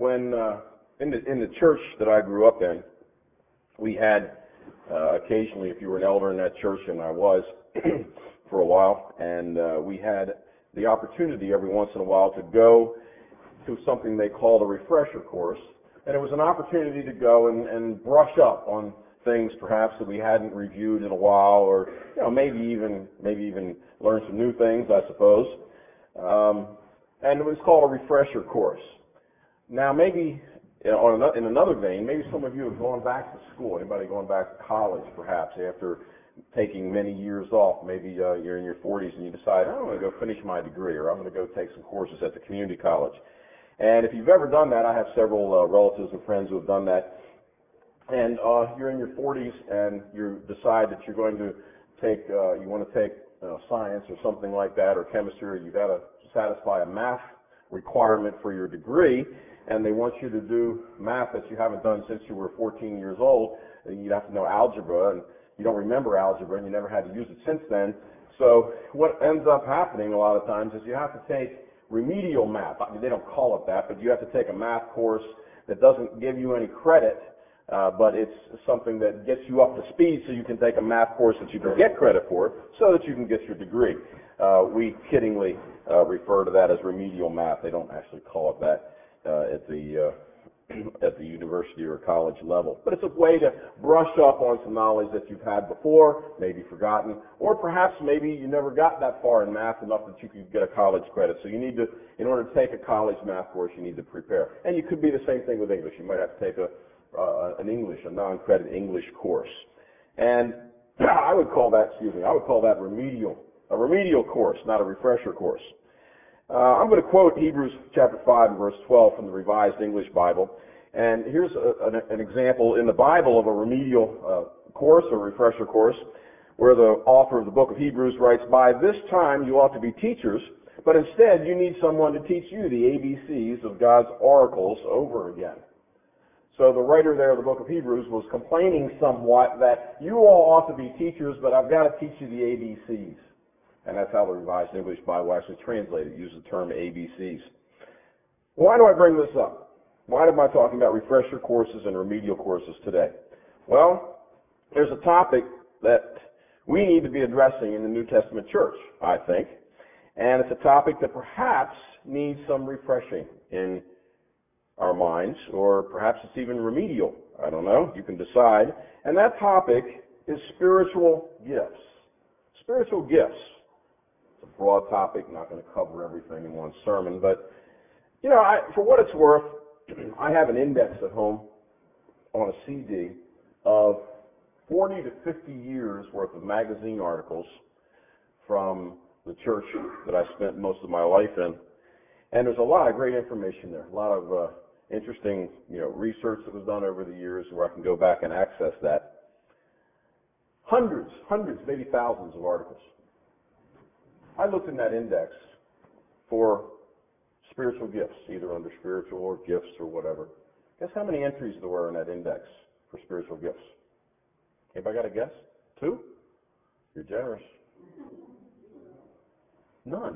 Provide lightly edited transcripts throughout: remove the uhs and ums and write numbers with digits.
When in the church that I grew up in, we had occasionally, if you were an elder in that church, and I was for a while, and we had the opportunity every once in a while to go to something they called a refresher course, and it was an opportunity to go and brush up on things perhaps that we hadn't reviewed in a while, or maybe even learn some new things, I suppose. And it was called a refresher course. Now, maybe in another vein, maybe some of you have gone back to school. Anybody going back to college, perhaps, after taking many years off? Maybe you're in your 40s and you decide, I'm going to go finish my degree, or I'm going to go take some courses at the community college. And if you've ever done that, I have several relatives and friends who have done that. And you're in your 40s and you decide that you're going to take, you want to take science or something like that, or chemistry, or you've got to satisfy a math requirement for your degree, and they want you to do math that you haven't done since you were 14 years old. And you have to know algebra, and you don't remember algebra, and you never had to use it since then. So what ends up happening a lot of times is you have to take remedial math. I mean, they don't call it that, but you have to take a math course that doesn't give you any credit, but it's something that gets you up to speed so you can take a math course that you can get credit for so that you can get your degree. We kiddingly refer to that as remedial math. They don't actually call it that at the university or college level. But it's a way to brush up on some knowledge that you've had before, maybe forgotten, or perhaps maybe you never got that far in math enough that you could get a college credit. So you need to, in order to take a college math course, you need to prepare. And you could be the same thing with English. You might have to take a non-credit English course. And I would call that a remedial course, not a refresher course. I'm going to quote Hebrews chapter 5 and verse 12 from the Revised English Bible. And here's an example in the Bible of a remedial course or refresher course where the author of the book of Hebrews writes, "By this time you ought to be teachers, but instead you need someone to teach you the ABCs of God's oracles over again." So the writer there of the book of Hebrews was complaining somewhat that you all ought to be teachers, but I've got to teach you the ABCs. And that's how the Revised English Bible actually translated. It uses the term ABCs. Why do I bring this up? Why am I talking about refresher courses and remedial courses today? Well, there's a topic that we need to be addressing in the New Testament church, I think. And it's a topic that perhaps needs some refreshing in our minds, or perhaps it's even remedial. I don't know. You can decide. And that topic is spiritual gifts. Spiritual gifts. It's a broad topic, not going to cover everything in one sermon, but, for what it's worth, I have an index at home on a CD of 40 to 50 years worth of magazine articles from the church that I spent most of my life in. And there's a lot of great information there, a lot of interesting, research that was done over the years where I can go back and access that. Hundreds, maybe thousands of articles. I looked in that index for spiritual gifts, either under spiritual or gifts or whatever. Guess how many entries there were in that index for spiritual gifts? Anybody got a guess? 2? You're generous. None.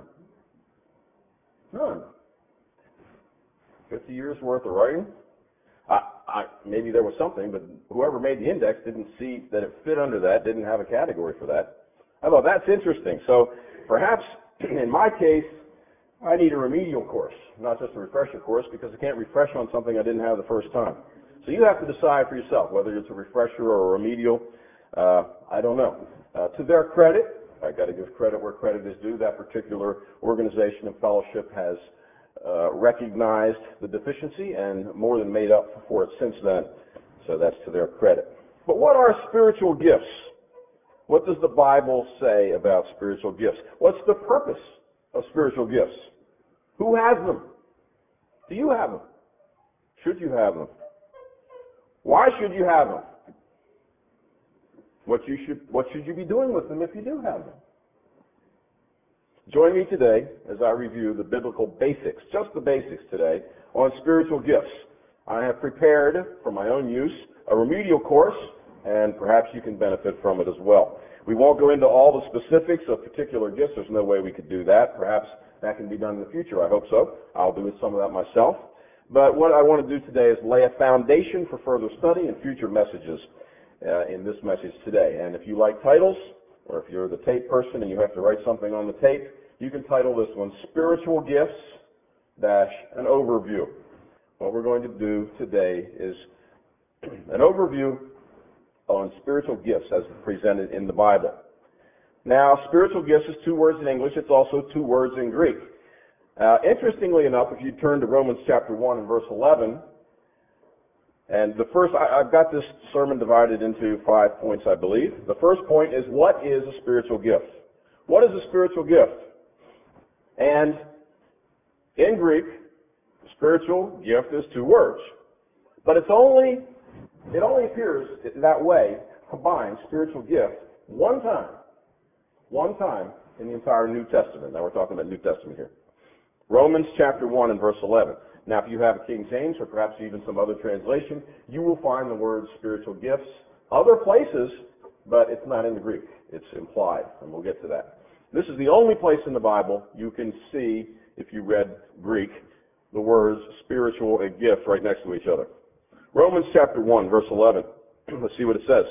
50 years worth of writing? Maybe there was something, but whoever made the index didn't see that it fit under that, didn't have a category for that. I thought, that's interesting. So perhaps, in my case, I need a remedial course, not just a refresher course, because I can't refresh on something I didn't have the first time. So you have to decide for yourself whether it's a refresher or a remedial. I don't know. To their credit, I've got to give credit where credit is due. That particular organization and fellowship has recognized the deficiency and more than made up for it since then. So that's to their credit. But what are spiritual gifts? What does the Bible say about spiritual gifts? What's the purpose of spiritual gifts? Who has them? Do you have them? Should you have them? Why should you have them? What should you be doing with them if you do have them? Join me today as I review the biblical basics, just the basics today, on spiritual gifts. I have prepared for my own use a remedial course, and perhaps you can benefit from it as well. We won't go into all the specifics of particular gifts. There's no way we could do that. Perhaps that can be done in the future. I hope so. I'll do some of that myself. But what I want to do today is lay a foundation for further study and future messages in this message today. And if you like titles, or if you're the tape person and you have to write something on the tape, you can title this one Spiritual Gifts dash an Overview. What we're going to do today is an overview on spiritual gifts as presented in the Bible. Now, spiritual gifts is 2 words in English. It's also 2 words in Greek. Interestingly enough, if you turn to Romans chapter 1 and verse 11, and the first, I've got this sermon divided into 5 points, I believe. The first point is, what is a spiritual gift? What is a spiritual gift? And in Greek, spiritual gift is 2 words. But it only appears that way, combined, spiritual gift, one time in the entire New Testament. Now we're talking about New Testament here. Romans chapter 1 and verse 11. Now if you have a King James or perhaps even some other translation, you will find the word spiritual gifts other places, but it's not in the Greek. It's implied, and we'll get to that. This is the only place in the Bible you can see, if you read Greek, the words spiritual and gift right next to each other. Romans chapter 1, verse 11. Let's see what it says.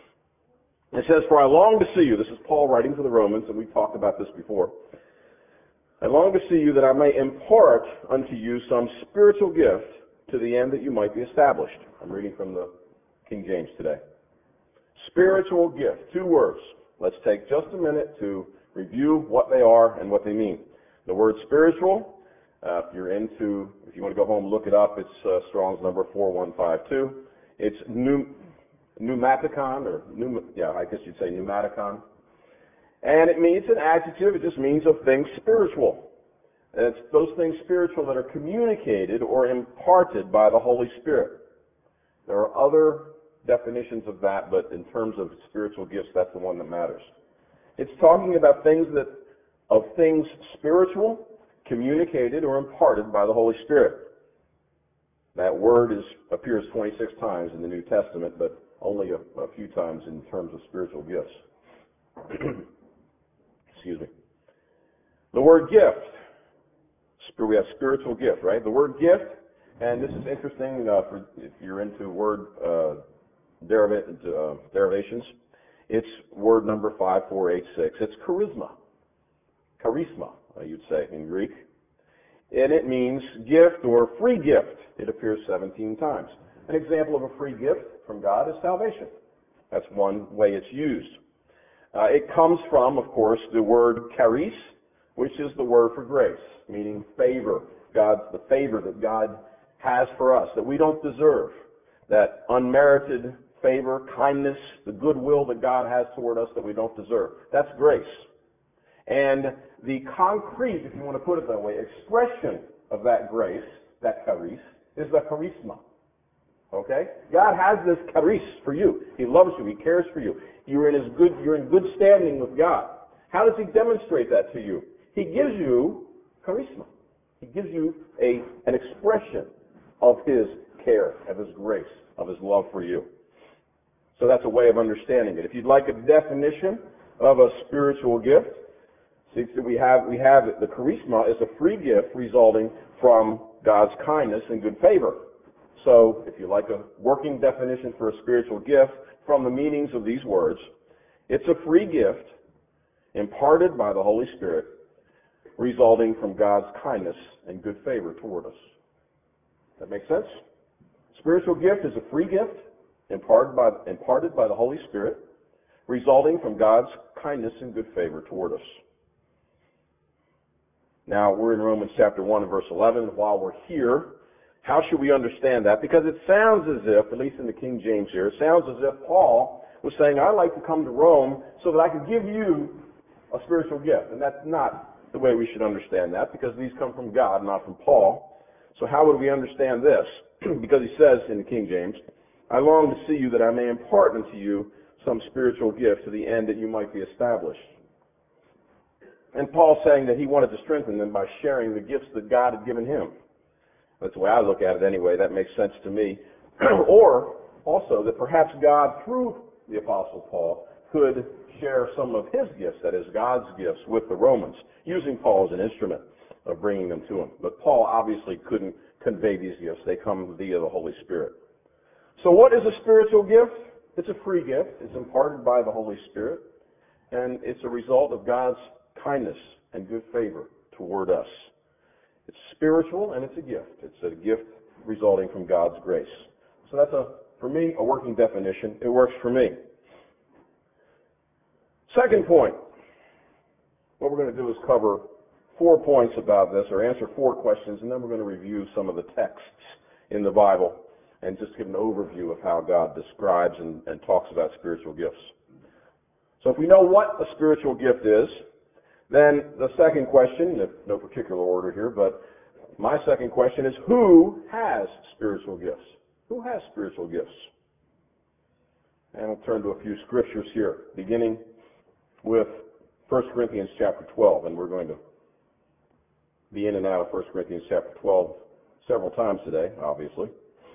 It says, "For I long to see you." This is Paul writing to the Romans, and we've talked about this before. "I long to see you that I may impart unto you some spiritual gift to the end that you might be established." I'm reading from the King James today. Spiritual gift, 2 words. Let's take just a minute to review what they are and what they mean. The word spiritual, if you want to go home and look it up, it's Strong's number 4152. It's pneumaticon, I guess you'd say pneumaticon. And it means an adjective. It just means of things spiritual. And it's those things spiritual that are communicated or imparted by the Holy Spirit. There are other definitions of that, but in terms of spiritual gifts, that's the one that matters. It's talking about things spiritual, communicated or imparted by the Holy Spirit. That word appears 26 times in the New Testament, but only a few times in terms of spiritual gifts. Excuse me. The word gift. We have spiritual gift, right? The word gift, and this is interesting if you're into word derivations. It's word number 5486. It's charisma. Charisma, you'd say in Greek. And it means gift or free gift. It appears 17 times. An example of a free gift from God is salvation. That's one way it's used. It comes from, of course, the word charis, which is the word for grace, meaning favor. The favor that God has for us, that we don't deserve. That unmerited favor, kindness, the goodwill that God has toward us that we don't deserve. That's grace. And the concrete, if you want to put it that way, expression of that grace, that charis, is the charisma. Okay? God has this charis for you. He loves you. He cares for you. You're in good standing with God. How does He demonstrate that to you? He gives you charisma. He gives you an expression of His care, of His grace, of His love for you. So that's a way of understanding it. If you'd like a definition of a spiritual gift, see, we have the charisma is a free gift resulting from God's kindness and good favor. So if you like a working definition for a spiritual gift from the meanings of these words, it's a free gift imparted by the Holy Spirit resulting from God's kindness and good favor toward us. That make sense? Spiritual gift is a free gift imparted by the Holy Spirit resulting from God's kindness and good favor toward us. Now, we're in Romans chapter 1 and verse 11. While we're here, how should we understand that? Because it sounds as if, at least in the King James here, it sounds as if Paul was saying, I'd like to come to Rome so that I could give you a spiritual gift. And that's not the way we should understand that, because these come from God, not from Paul. So how would we understand this? Because he says in the King James, I long to see you that I may impart unto you some spiritual gift to the end that you might be established. And Paul's saying that he wanted to strengthen them by sharing the gifts that God had given him. That's the way I look at it anyway. That makes sense to me. Or also that perhaps God, through the Apostle Paul, could share some of his gifts, that is God's gifts, with the Romans, using Paul as an instrument of bringing them to him. But Paul obviously couldn't convey these gifts. They come via the Holy Spirit. So what is a spiritual gift? It's a free gift. It's imparted by the Holy Spirit. And it's a result of God's kindness and good favor toward us. It's spiritual and it's a gift. It's a gift resulting from God's grace. So that's, for me, a working definition. It works for me. Second point. What we're going to do is cover 4 points about this, or answer 4 questions, and then we're going to review some of the texts in the Bible and just give an overview of how God describes and talks about spiritual gifts. So if we know what a spiritual gift is, then the second question, in no particular order here, but my second question is, who has spiritual gifts? Who has spiritual gifts? And we'll turn to a few scriptures here, beginning with 1 Corinthians chapter 12, and we're going to be in and out of 1 Corinthians chapter 12 several times today, obviously.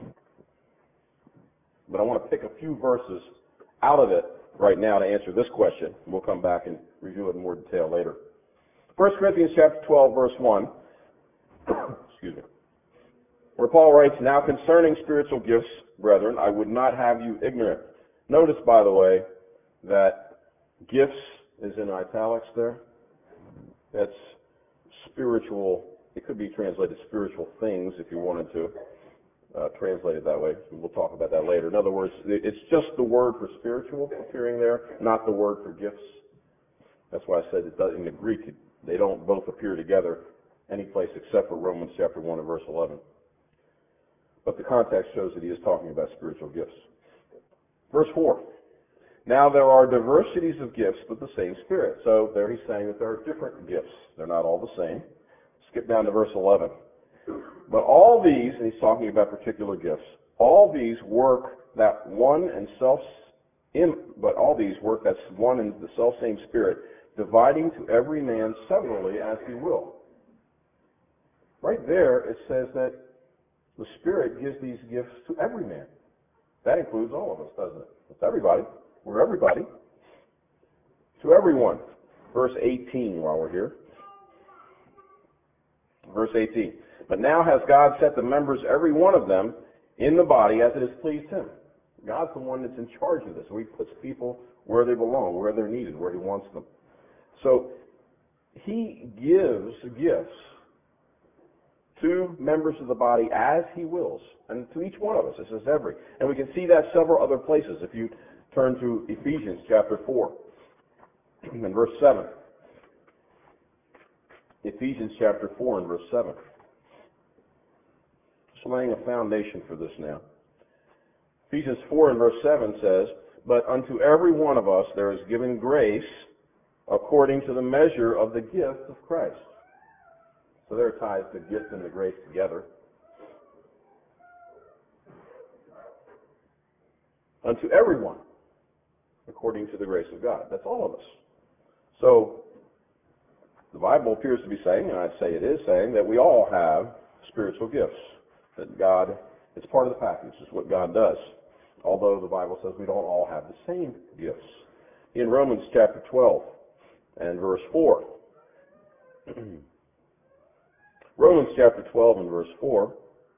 But I want to pick a few verses out of it right now to answer this question. We'll come back and review it in more detail later. 1 Corinthians chapter 12, verse 1, excuse me, where Paul writes, "Now concerning spiritual gifts, brethren, I would not have you ignorant." Notice, by the way, that gifts is in italics there. That's spiritual. It could be translated spiritual things if you wanted to translate it that way. We'll talk about that later. In other words, it's just the word for spiritual appearing there, not the word for gifts. That's why I said it does, in the Greek, they don't both appear together any place except for Romans chapter 1 and verse 11. But the context shows that he is talking about spiritual gifts. Verse 4. Now there are diversities of gifts, but the same Spirit. So there he's saying that there are different gifts. They're not all the same. Skip down to verse 11. But all these, and he's talking about particular gifts, all these work that one and that's one and the self-same Spirit, dividing to every man severally as he will. Right there it says that the Spirit gives these gifts to every man. That includes all of us, doesn't it? It's everybody. We're everybody. To everyone. Verse 18 while we're here. Verse 18. But now has God set the members, every one of them, in the body as it has pleased him. God's the one that's in charge of this. So he puts people where they belong, where they're needed, where he wants them. So he gives gifts to members of the body as he wills. And to each one of us. It says every. And we can see that several other places. If you turn to Ephesians chapter 4 and verse 7. Ephesians chapter 4 and verse 7. Just laying a foundation for this now. Ephesians 4 and verse 7 says, "But unto every one of us there is given grace according to the measure of the gift of Christ." So there ties the gift and the grace together. Unto everyone, according to the grace of God. That's all of us. So the Bible appears to be saying, and I'd say it is saying, that we all have spiritual gifts. That God, it's part of the package. It's what God does. Although the Bible says we don't all have the same gifts. In Romans chapter 12 and verse 4. Romans chapter 12 and verse 4.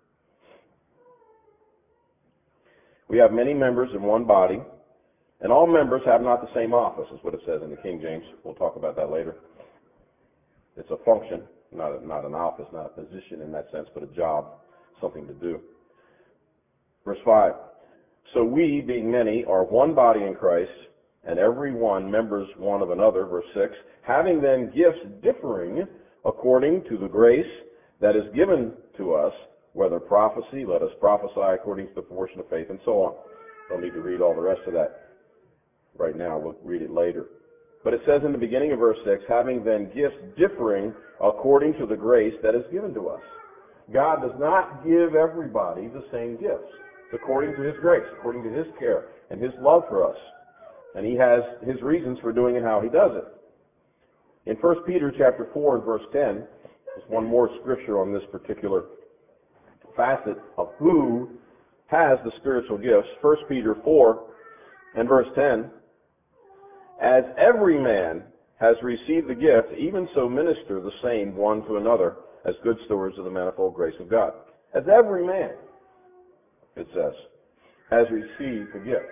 We have many members in one body, and all members have not the same office, is what it says in the King James. We'll talk about that later. It's a function, not an office, not a position in that sense, but a job, something to do. Verse 5. So we, being many, are one body in Christ, and every one members one of another. Verse 6. Having then gifts differing according to the grace that is given to us, whether prophecy, let us prophesy according to the proportion of faith, and so on. Don't need to read all the rest of that right now. We'll read it later. But it says in the beginning of verse 6, having then gifts differing according to the grace that is given to us. God does not give everybody the same gifts. It's according to his grace, according to his care and his love for us. And he has his reasons for doing it how he does it. In 1 Peter chapter 4 and verse 10, there's one more scripture on this particular facet of who has the spiritual gifts. 1 Peter 4 and verse 10. As every man has received the gift, even so minister the same one to another as good stewards of the manifold grace of God. As every man, it says, has received a gift.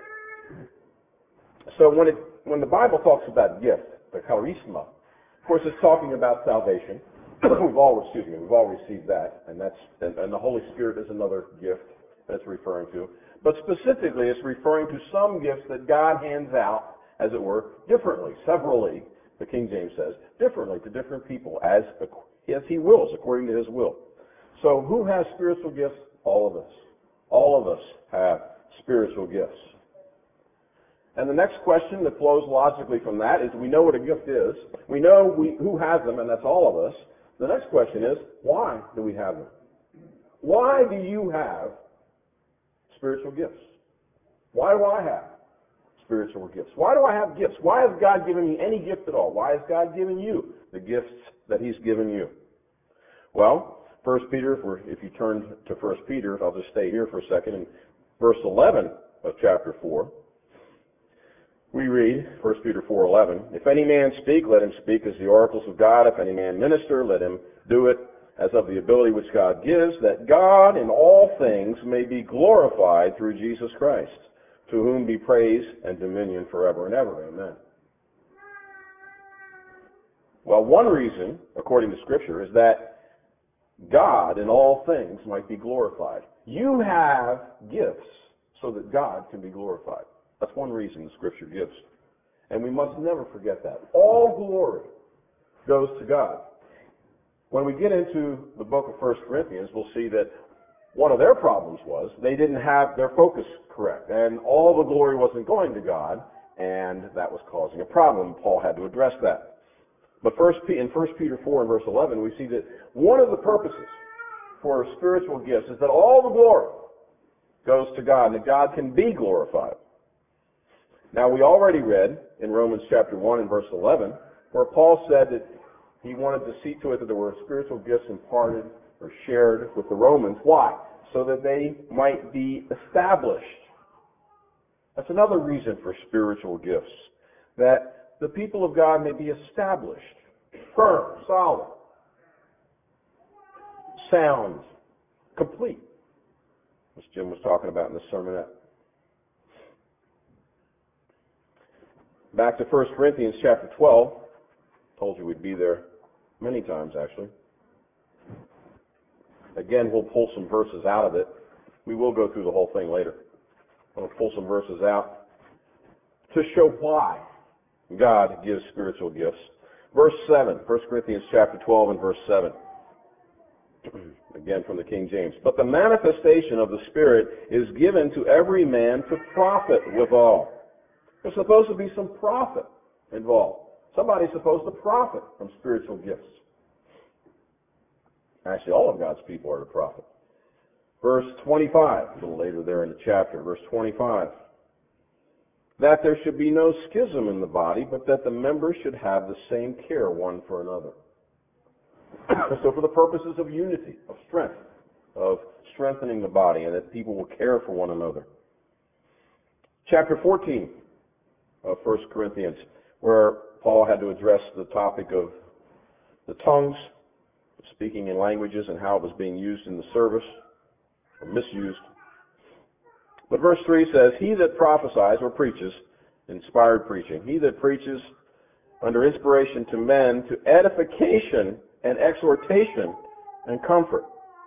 So when the Bible talks about gift, the charisma, of course it's talking about salvation. We've all received that, and the Holy Spirit is another gift that it's referring to. But specifically, it's referring to some gifts that God hands out, as it were, differently, severally, the King James says, differently to different people as He wills, according to His will. So who has spiritual gifts? All of us. All of us have spiritual gifts. And the next question that flows logically from that is, we know what a gift is. We know who has them, and that's all of us. The next question is, why do we have them? Why do you have spiritual gifts? Why do I have spiritual gifts? Why do I have gifts? Why has God given me any gift at all? Why has God given you the gifts that He's given you? Well, 1 Peter, if you turn to 1 Peter, I'll just stay here for a second. In verse 11 of chapter 4, we read, 1 Peter 4:11, if any man speak, let him speak as the oracles of God. If any man minister, let him do it as of the ability which God gives, that God in all things may be glorified through Jesus Christ, to whom be praise and dominion forever and ever. Amen. Well, one reason, according to Scripture, is that God in all things might be glorified. You have gifts so that God can be glorified. That's one reason the Scripture gives. And we must never forget that. All glory goes to God. When we get into the book of 1 Corinthians, we'll see that one of their problems was they didn't have their focus correct. And all the glory wasn't going to God, and that was causing a problem. Paul had to address that. But in 1 Peter 4 and verse 11, we see that one of the purposes for spiritual gifts is that all the glory goes to God, and that God can be glorified. Now, we already read in Romans chapter 1 and verse 11, where Paul said that he wanted to see to it that there were spiritual gifts imparted or shared with the Romans. Why? So that they might be established. That's another reason for spiritual gifts, that the people of God may be established, firm, solid, sound, complete, as Jim was talking about in the sermonette. Back to 1 Corinthians chapter 12. Told you we'd be there many times, actually. Again, we'll pull some verses out of it. We will go through the whole thing later. I'm going to pull some verses out to show why God gives spiritual gifts. Verse 7, 1 Corinthians chapter 12 and verse 7. Again from the King James. But the manifestation of the Spirit is given to every man to profit withal. There's supposed to be some profit involved. Somebody's supposed to profit from spiritual gifts. Actually, all of God's people are to profit. Verse 25, a little later there in the chapter, verse 25. That there should be no schism in the body, but that the members should have the same care one for another. So for the purposes of unity, of strength, of strengthening the body, and that people will care for one another. Chapter 14 of 1 Corinthians, where Paul had to address the topic of the tongues, speaking in languages, and how it was being used in the service, or misused. But verse 3 says, he that prophesies or preaches, inspired preaching, he that preaches under inspiration to men, to edification and exhortation and comfort.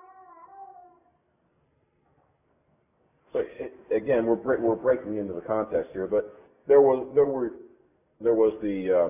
So again, we're breaking into the context here, but there was the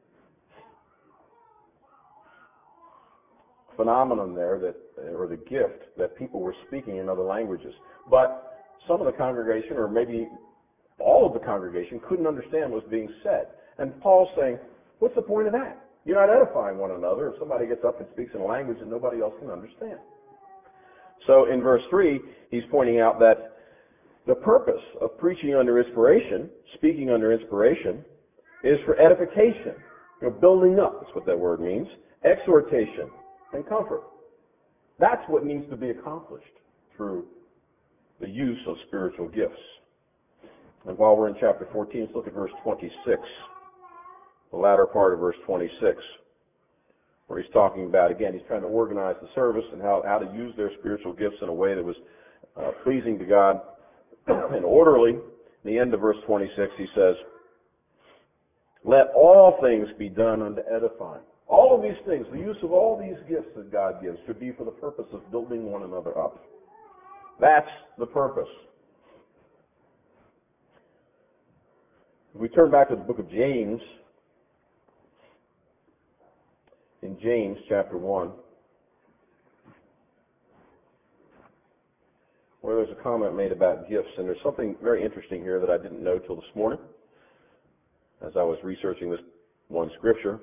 phenomenon there or the gift that people were speaking in other languages, but some of the congregation, or maybe all of the congregation, couldn't understand what was being said. And Paul's saying, what's the point of that? You're not edifying one another if somebody gets up and speaks in a language that nobody else can understand. So in verse 3, he's pointing out that the purpose of preaching under inspiration, speaking under inspiration, is for edification, building up, that's what that word means, exhortation, and comfort. That's what needs to be accomplished through the use of spiritual gifts. And while we're in chapter 14, let's look at verse 26, the latter part of verse 26, where he's talking about, again, he's trying to organize the service and how to use their spiritual gifts in a way that was pleasing to God and orderly. In the end of verse 26, he says, let all things be done unto edifying. All of these things, the use of all these gifts that God gives should be for the purpose of building one another up. That's the purpose. If we turn back to the book of James, in James chapter 1, where there's a comment made about gifts, and there's something very interesting here that I didn't know till this morning as I was researching this one scripture.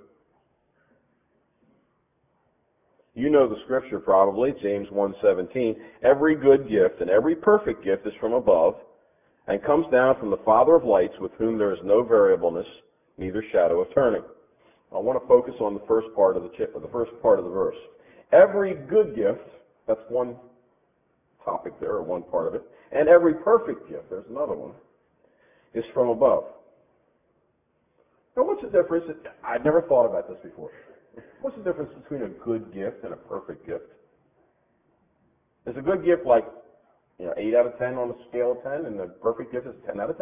You know the scripture probably, James 1:17. Every good gift and every perfect gift is from above and comes down from the Father of lights, with whom there is no variableness, neither shadow of turning. I want to focus on the first part of the verse. Every good gift, that's one topic there, or one part of it, and every perfect gift, there's another one, is from above. Now what's the difference? I've never thought about this before. What's the difference between a good gift and a perfect gift? Is a good gift like 8 out of 10 on a scale of 10, and the perfect gift is 10 out of 10?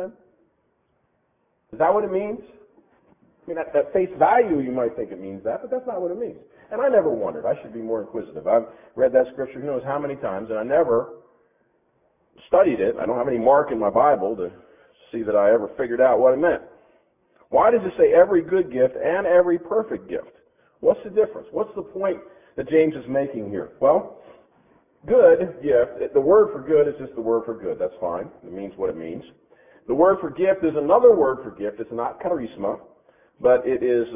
Is that what it means? I mean, at face value, you might think it means that, but that's not what it means. And I never wondered. I should be more inquisitive. I've read that scripture who knows how many times, and I never studied it. I don't have any mark in my Bible to see that I ever figured out what it meant. Why does it say every good gift and every perfect gift? What's the difference? What's the point that James is making here? Well, good gift, the word for good is just the word for good. That's fine. It means what it means. The word for gift is another word for gift. It's not charisma, but it is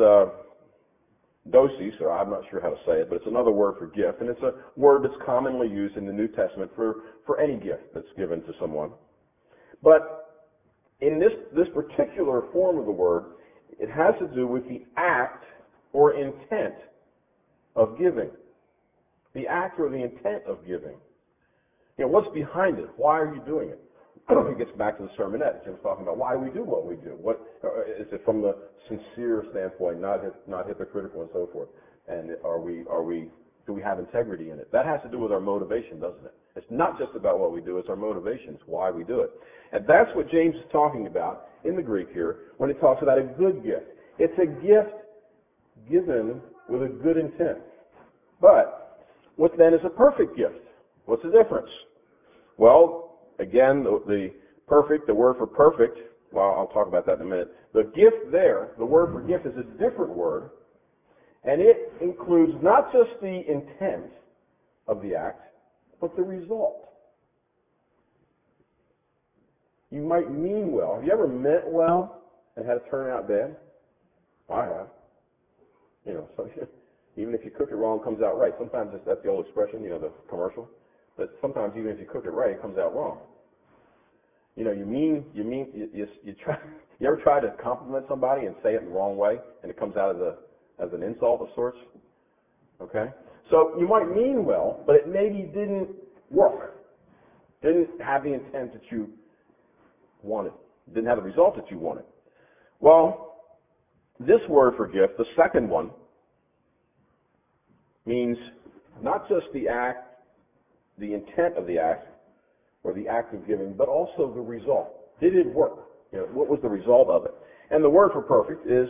dosis, or I'm not sure how to say it, but it's another word for gift. And it's a word that's commonly used in the New Testament for any gift that's given to someone. But in this particular form of the word, it has to do with the act or intent of giving. The act or the intent of giving. What's behind it? Why are you doing it? It gets back to the sermonette. Jim's talking about why we do what we do. What is it from the sincere standpoint, not hypocritical and so forth? And do we have integrity in it? That has to do with our motivation, doesn't it? It's not just about what we do, it's our motivations, why we do it. And that's what James is talking about in the Greek here when he talks about a good gift. It's a gift given with a good intent. But what then is a perfect gift? What's the difference? Well, again, the word for perfect, well, I'll talk about that in a minute. The gift there, the word for gift is a different word, and it includes not just the intent of the act, but the result. You might mean well. Have you ever meant well and had it turn out bad? I have. So even if you cook it wrong, it comes out right. Sometimes that's the old expression, the commercial. But sometimes even if you cook it right, it comes out wrong. You ever try to compliment somebody and say it in the wrong way, and it comes out as an insult of sorts? Okay? So you might mean well, but it maybe didn't work. Didn't have the intent that you wanted. Didn't have the result that you wanted. Well, this word for gift, the second one, means not just the act, the intent of the act, or the act of giving, but also the result. Did it work? What was the result of it? And the word for perfect is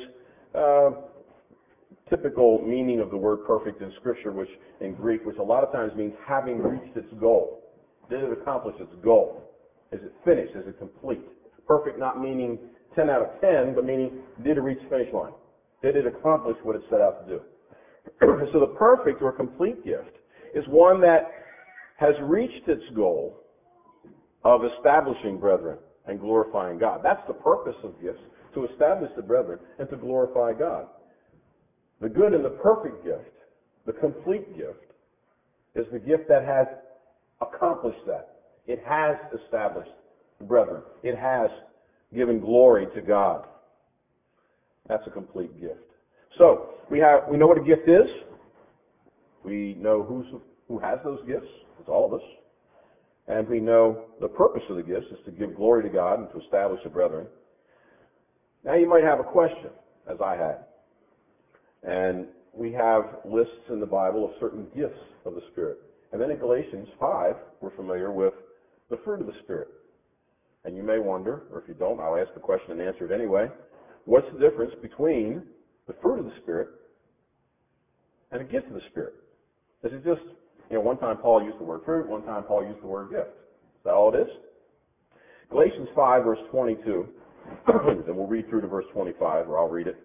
typical meaning of the word perfect in Scripture, which in Greek, which a lot of times means having reached its goal. Did it accomplish its goal? Is it finished? Is it complete? Perfect not meaning 10 out of 10, but meaning did it reach the finish line? Did it accomplish what it set out to do? So the perfect or complete gift is one that has reached its goal of establishing brethren and glorifying God. That's the purpose of gifts, to establish the brethren and to glorify God. The good and the perfect gift, the complete gift, is the gift that has accomplished that. It has established the brethren. It has given glory to God. That's a complete gift. So, we know what a gift is. We know who has those gifts. It's all of us. And we know the purpose of the gifts is to give glory to God and to establish the brethren. Now you might have a question, as I had. And we have lists in the Bible of certain gifts of the Spirit. And then in Galatians 5, we're familiar with the fruit of the Spirit. And you may wonder, or if you don't, I'll ask the question and answer it anyway. What's the difference between the fruit of the Spirit and a gift of the Spirit? Is it just, one time Paul used the word fruit, one time Paul used the word gift. Is that all it is? Galatians 5, verse 22, and we'll read through to verse 25, or I'll read it.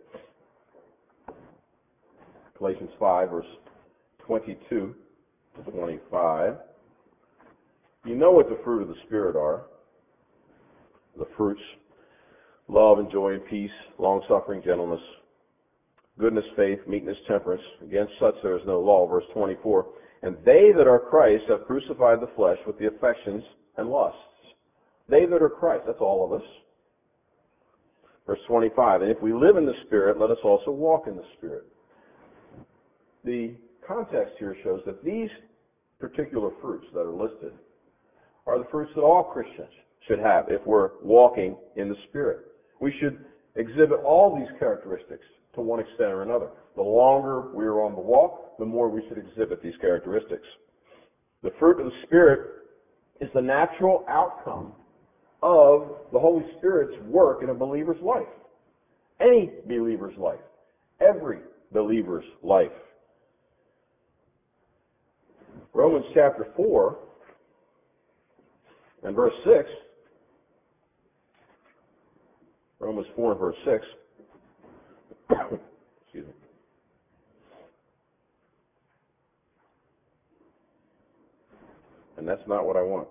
Galatians 5, verse 22 to 25. You know what the fruit of the Spirit are. The fruits: love and joy and peace, long-suffering, gentleness, goodness, faith, meekness, temperance. Against such there is no law. Verse 24. And they that are Christ have crucified the flesh with the affections and lusts. They that are Christ, that's all of us. Verse 25. And if we live in the Spirit, let us also walk in the Spirit. The context here shows that these particular fruits that are listed are the fruits that all Christians should have if we're walking in the Spirit. We should exhibit all these characteristics to one extent or another. The longer we are on the walk, the more we should exhibit these characteristics. The fruit of the Spirit is the natural outcome of the Holy Spirit's work in a believer's life. Any believer's life. Every believer's life. Romans chapter 4 and verse 6. Romans 4 and verse 6. Excuse me. And that's not what I want.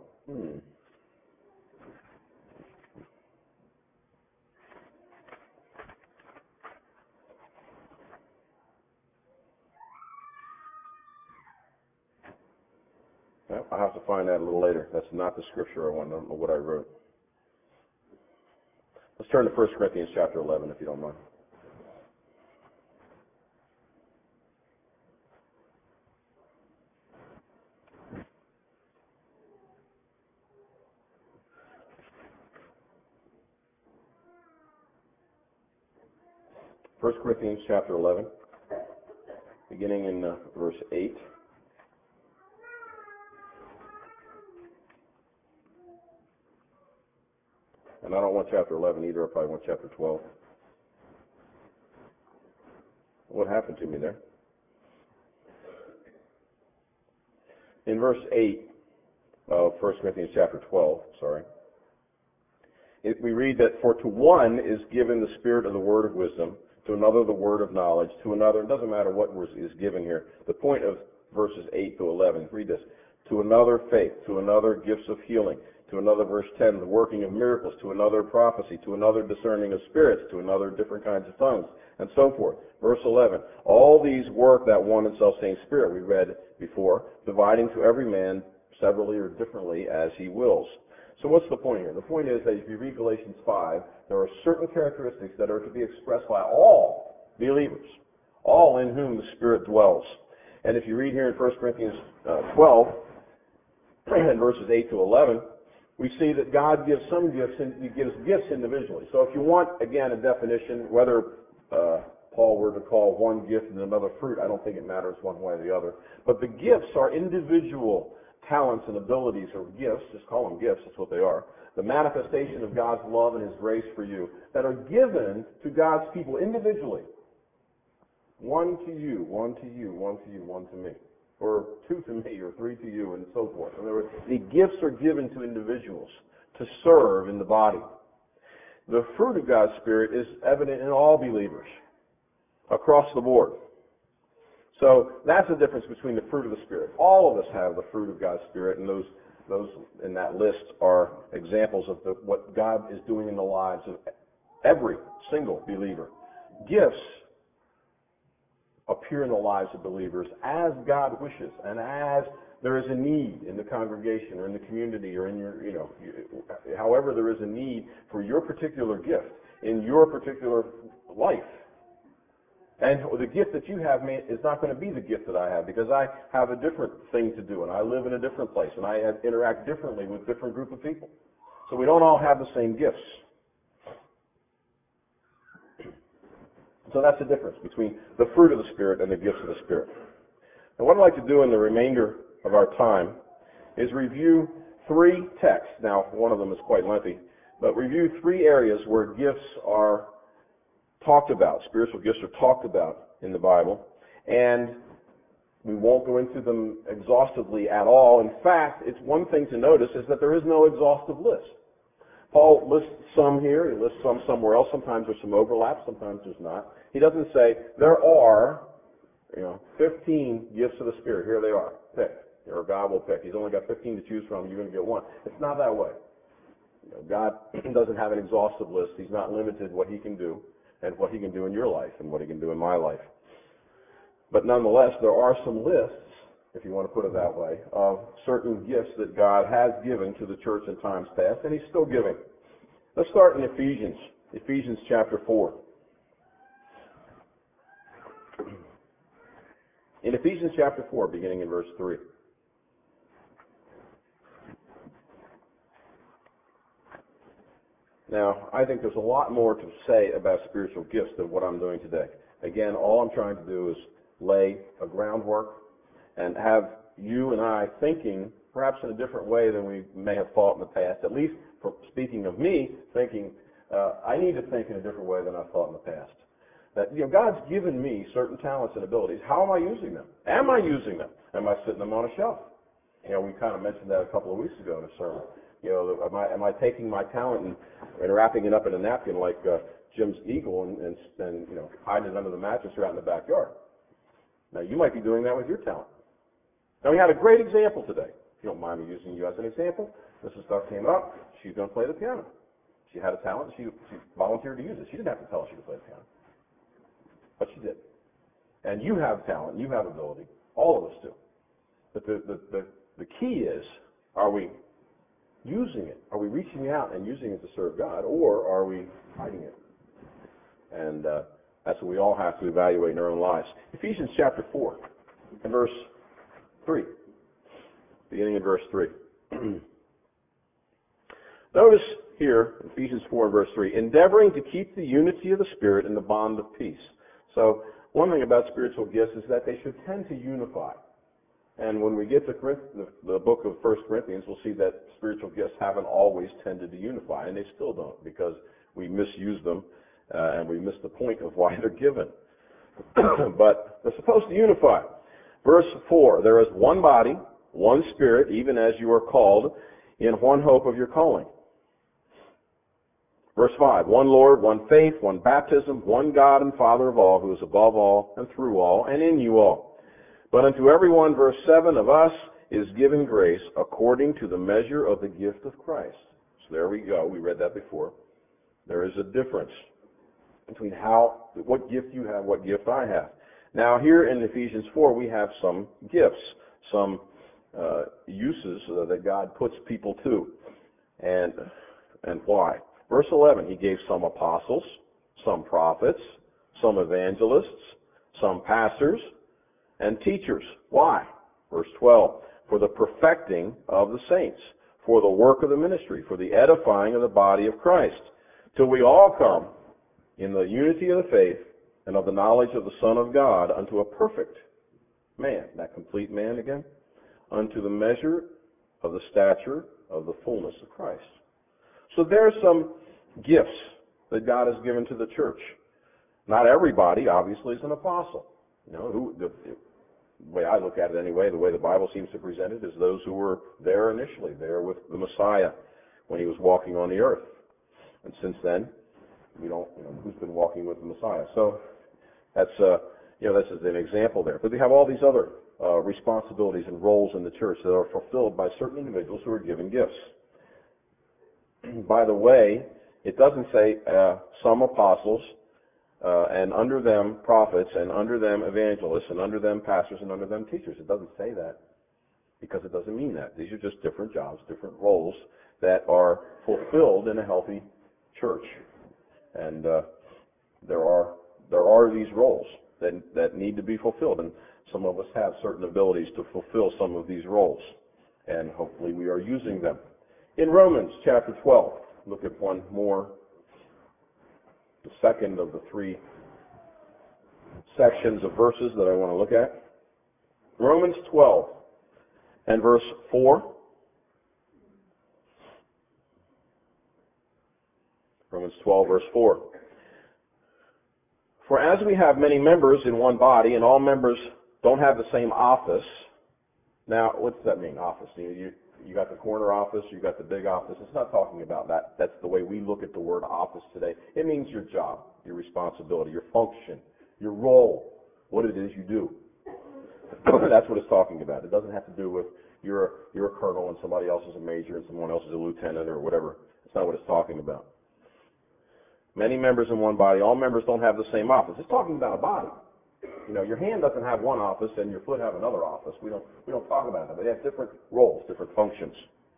Well, I'll have to find that a little later. That's not the scripture I want. I don't know what I wrote. Let's turn to 1 Corinthians chapter 11, if you don't mind. First Corinthians chapter 11, beginning in verse 8. And I don't want chapter 11 either. I probably want chapter 12. What happened to me there? In verse 8 of 1 Corinthians chapter 12, we read that, for to one is given the spirit of the word of wisdom, to another the word of knowledge, to another, it doesn't matter what is given here. The point of verses 8 to 11, read this. To another faith, to another gifts of healing, to another, verse 10, the working of miracles, to another prophecy, to another discerning of spirits, to another different kinds of tongues, and so forth. Verse 11, all these work that one and self-same Spirit, we read before, dividing to every man severally or differently as he wills. So what's the point here? The point is that if you read Galatians 5, there are certain characteristics that are to be expressed by all believers, all in whom the Spirit dwells. And if you read here in 1 Corinthians 12, and verses 8 to 11, we see that God gives some gifts, and He gives gifts individually. So if you want, again, a definition, whether Paul were to call one gift and another fruit, I don't think it matters one way or the other. But the gifts are individual talents and abilities, or gifts, just call them gifts, that's what they are. The manifestation of God's love and His grace for you that are given to God's people individually. One to you, one to you, one to you, one to me. Or two to me, or three to you, and so forth. In other words, the gifts are given to individuals to serve in the body. The fruit of God's Spirit is evident in all believers, across the board. So that's the difference between the fruit of the Spirit. All of us have the fruit of God's Spirit, and those in that list are examples of what God is doing in the lives of every single believer. Gifts appear in the lives of believers as God wishes, and as there is a need in the congregation or in the community or in your, however there is a need for your particular gift in your particular life. And the gift that you have is not going to be the gift that I have, because I have a different thing to do, and I live in a different place, and I interact differently with a different group of people. So we don't all have the same gifts. So that's the difference between the fruit of the Spirit and the gifts of the Spirit. And what I'd like to do in the remainder of our time is review 3 texts. Now, one of them is quite lengthy, but review 3 areas where gifts are talked about, spiritual gifts are talked about in the Bible. And we won't go into them exhaustively at all. In fact, it's one thing to notice is that there is no exhaustive list. Paul lists some here, he lists some somewhere else. Sometimes there's some overlap, sometimes there's not. He doesn't say, there are 15 gifts of the Spirit. Here they are. Pick. Or God will pick. He's only got 15 to choose from. You're going to get one. It's not that way. God doesn't have an exhaustive list. He's not limited what he can do and what he can do in your life and what he can do in my life. But nonetheless, there are some lists, if you want to put it that way, of certain gifts that God has given to the church in times past, and he's still giving. Let's start in Ephesians chapter 4. In Ephesians chapter 4, beginning in verse 3. Now, I think there's a lot more to say about spiritual gifts than what I'm doing today. Again, all I'm trying to do is lay a groundwork and have you and I thinking perhaps in a different way than we may have thought in the past. At least, for speaking of me, thinking, I need to think in a different way than I thought in the past. That, God's given me certain talents and abilities. How am I using them? Am I using them? Am I sitting them on a shelf? We kind of mentioned that a couple of weeks ago in a sermon. Am I taking my talent and wrapping it up in a napkin like Jim's eagle and hiding it under the mattress or out in the backyard? Now, you might be doing that with your talent. Now, we had a great example today. If you don't mind me using you as an example, Mrs. Duck came up. She's going to play the piano. She had a talent. She volunteered to use it. She didn't have to tell us she could play the piano. But she did. And you have talent. You have ability. All of us do. But the key is, are we using it? Are we reaching out and using it to serve God, or are we hiding it? And that's what we all have to evaluate in our own lives. Ephesians chapter 4 and verse 3. Beginning in verse 3. Notice here, Ephesians 4 and verse 3, endeavoring to keep the unity of the Spirit in the bond of peace. So one thing about spiritual gifts is that they should tend to unify. And when we get to the book of 1 Corinthians, we'll see that spiritual gifts haven't always tended to unify, and they still don't, because we misuse them and we miss the point of why they're given. But they're supposed to unify. Verse 4, there is one body, one Spirit, even as you are called, in one hope of your calling. Verse 5, one Lord, one faith, one baptism, one God and Father of all, who is above all and through all and in you all. But unto everyone, verse 7, of us is given grace according to the measure of the gift of Christ. So there we go. We read that before. There is a difference between what gift you have, what gift I have. Now here in Ephesians 4, we have some gifts, some uses that God puts people to. And why? Verse 11, he gave some apostles, some prophets, some evangelists, some pastors, and teachers. Why? Verse 12, for the perfecting of the saints, for the work of the ministry, for the edifying of the body of Christ, till we all come in the unity of the faith and of the knowledge of the Son of God unto a perfect man. That complete man again? Unto the measure of the stature of the fullness of Christ. So there are some gifts that God has given to the church. Not everybody, obviously, is an apostle. The way I look at it anyway, the way the Bible seems to present it, is those who were there initially, there with the Messiah when he was walking on the earth. And since then, we don't, who's been walking with the Messiah. So that's just an example there. But we have all these other responsibilities and roles in the church that are fulfilled by certain individuals who are given gifts. By the way, it doesn't say some apostles, and under them prophets, and under them evangelists, and under them pastors, and under them teachers. It doesn't say that, because it doesn't mean that. These are just different jobs, different roles that are fulfilled in a healthy church. And there are these roles that need to be fulfilled, and some of us have certain abilities to fulfill some of these roles, and hopefully we are using them. In Romans chapter 12, look at one more, the second of the three sections of verses that I want to look at. Romans 12 and verse 4. Romans 12, verse 4. For as we have many members in one body, and all members don't have the same office. Now, what does that mean, office? You got the corner office, you got the big office. It's not talking about that. That's the way we look at the word office today. It means your job, your responsibility, your function, your role, what it is you do. That's what it's talking about. It doesn't have to do with you're a colonel and somebody else is a major and someone else is a lieutenant or whatever. That's not what it's talking about. Many members in one body. All members don't have the same office. It's talking about a body. Your hand doesn't have one office and your foot have another office. We don't talk about that. They have different roles, different functions.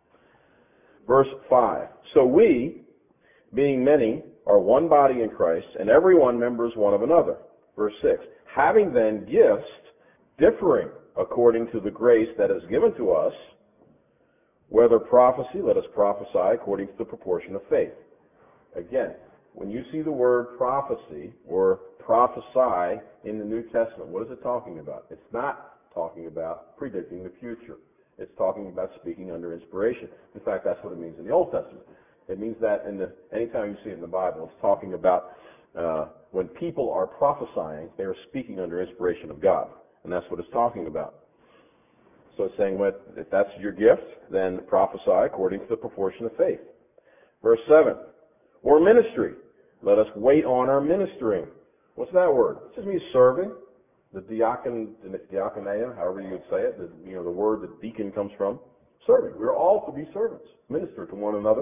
Verse 5. So we, being many, are one body in Christ, and everyone members one of another. Verse 6. Having then gifts differing according to the grace that is given to us, whether prophecy, let us prophesy according to the proportion of faith. Again, when you see the word prophecy or prophesy in the New Testament, what is it talking about? It's not talking about predicting the future. It's talking about speaking under inspiration. In fact, that's what it means in the Old Testament. It means that anytime you see it in the Bible, it's talking about when people are prophesying, they are speaking under inspiration of God. And that's what it's talking about. So it's saying, if that's your gift, then prophesy according to the proportion of faith. Verse 7. Or ministry. Let us wait on our ministering. What's that word? It just means serving. The diakonia, however you would say it, the word that deacon comes from. Serving. We're all to be servants. Minister to one another.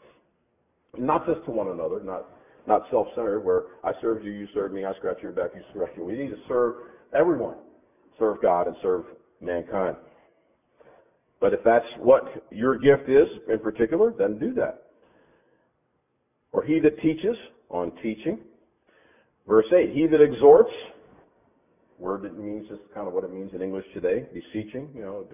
Not just to one another, not self-centered, where I served you, you served me, I scratch your back, you scratch me. We need to serve everyone. Serve God and serve mankind. But if that's what your gift is in particular, then do that. Or he that teaches, on teaching. Verse 8, he that exhorts, word that means just kind of what it means in English today, beseeching,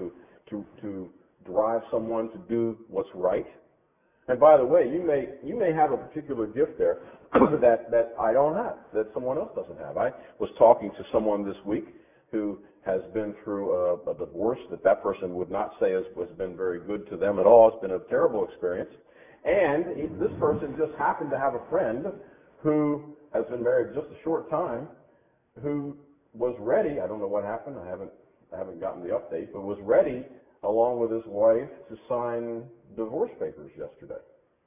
to drive someone to do what's right. And by the way, you may have a particular gift there that I don't have, that someone else doesn't have. I was talking to someone this week who has been through a divorce that person would not say has been very good to them at all. It's been a terrible experience. And this person just happened to have a friend who has been married just a short time, who was ready. I don't know what happened. I haven't gotten the update, but was ready, along with his wife, to sign divorce papers yesterday.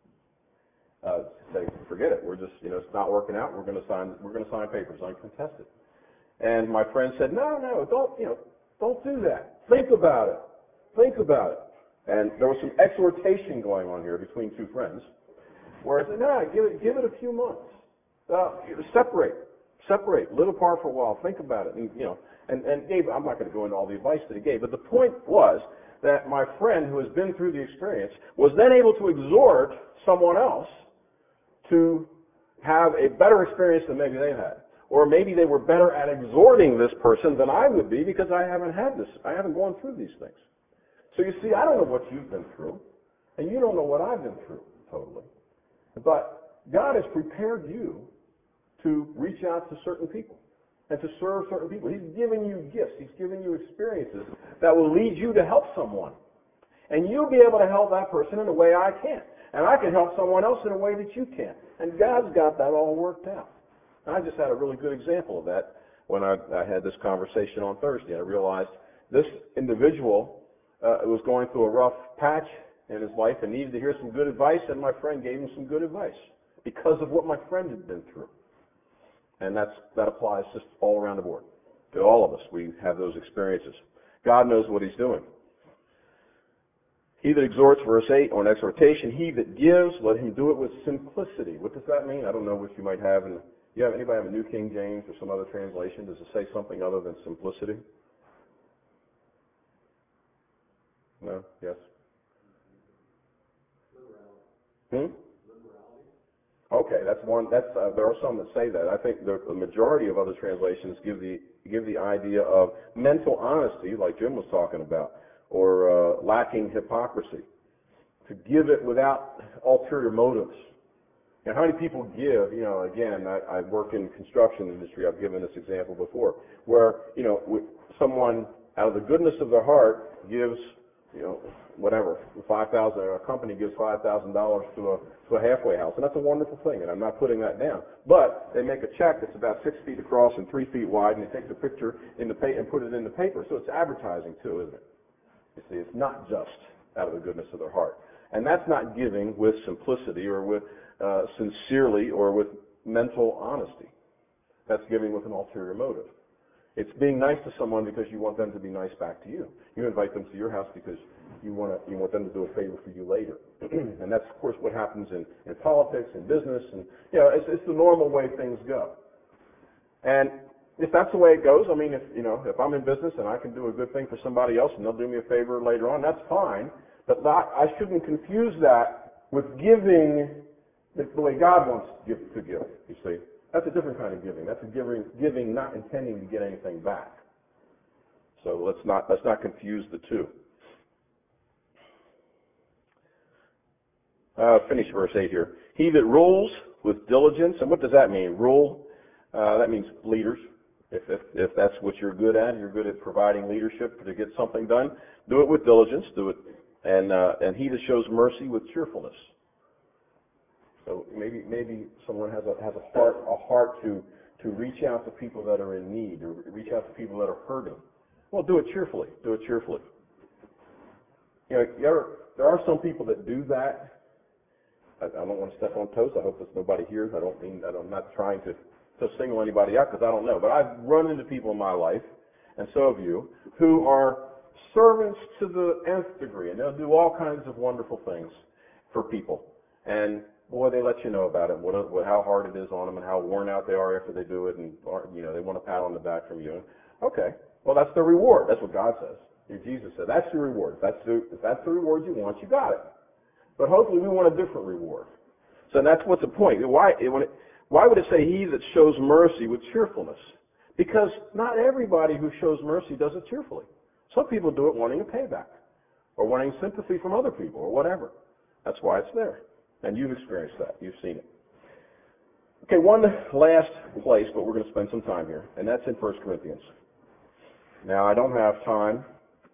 Say, forget it. We're just, it's not working out. We're going to sign papers uncontested. And my friend said, no, don't do that. Think about it. And there was some exhortation going on here between two friends, where I said, no, give it a few months. Separate, live apart for a while, think about it. And gave, I'm not going to go into all the advice that he gave, but the point was that my friend who has been through the experience was then able to exhort someone else to have a better experience than maybe they've had. Or maybe they were better at exhorting this person than I would be because I haven't gone through these things. So you see, I don't know what you've been through, and you don't know what I've been through, totally. But God has prepared you to reach out to certain people and to serve certain people. He's given you gifts. He's given you experiences that will lead you to help someone. And you'll be able to help that person in a way I can't. And I can help someone else in a way that you can't. And God's got that all worked out. And I just had a really good example of that when I had this conversation on Thursday. I realized this individual was going through a rough patch in his life and needed to hear some good advice, and my friend gave him some good advice because of what my friend had been through. And that applies just all around the board. To all of us, we have those experiences. God knows what he's doing. He that exhorts, verse 8, on exhortation, he that gives, let him do it with simplicity. What does that mean? I don't know what you might have. Anybody have a New King James or some other translation? Does it say something other than simplicity? No? Yes? Okay, that's one. There are some that say that. I think the majority of other translations give the idea of mental honesty, like Jim was talking about, or lacking hypocrisy. To give it without ulterior motives. And how many people give, again, I work in construction industry, I've given this example before, where, someone out of the goodness of their heart gives, whatever, a company gives $5,000 to a halfway house, and that's a wonderful thing, and I'm not putting that down. But they make a check that's about 6 feet across and 3 feet wide, and they take the picture and put it in the paper. So it's advertising too, isn't it? You see, it's not just out of the goodness of their heart. And that's not giving with simplicity or with sincerely or with mental honesty. That's giving with an ulterior motive. It's being nice to someone because you want them to be nice back to you. You invite them to your house because you want them to do a favor for you later. And that's, of course, what happens in politics and business. And, it's the normal way things go. And if that's the way it goes, I mean, if I'm in business and I can do a good thing for somebody else and they'll do me a favor later on, that's fine. But I shouldn't confuse that with giving the way God wants to give, you see. That's a different kind of giving. That's a giving not intending to get anything back. So let's not confuse the two. Finish verse 8 here. He that rules with diligence, and what does that mean? Rule, that means leaders. If that's what you're good at providing leadership to get something done, do it with diligence, do it. And he that shows mercy with cheerfulness. So maybe someone has a heart to reach out to people that are in need, or reach out to people that are hurting. Well, do it cheerfully. Do it cheerfully. There are some people that do that. I don't want to step on toes. I hope that nobody hears. I'm not trying to single anybody out because I don't know. But I've run into people in my life, and so have you, who are servants to the nth degree, and they'll do all kinds of wonderful things for people. And boy, they let you know about it, how hard it is on them, and how worn out they are after they do it, and they want a pat on the back from you. Okay, well, that's their reward. That's what God says. Jesus said, that's your reward. If that's the reward you want, you got it. But hopefully we want a different reward. So that's what's the point. Why would it say he that shows mercy with cheerfulness? Because not everybody who shows mercy does it cheerfully. Some people do it wanting a payback, or wanting sympathy from other people, or whatever. That's why it's there. And you've experienced that. You've seen it. Okay, one last place, but we're going to spend some time here, and that's in 1 Corinthians. Now, I don't have time,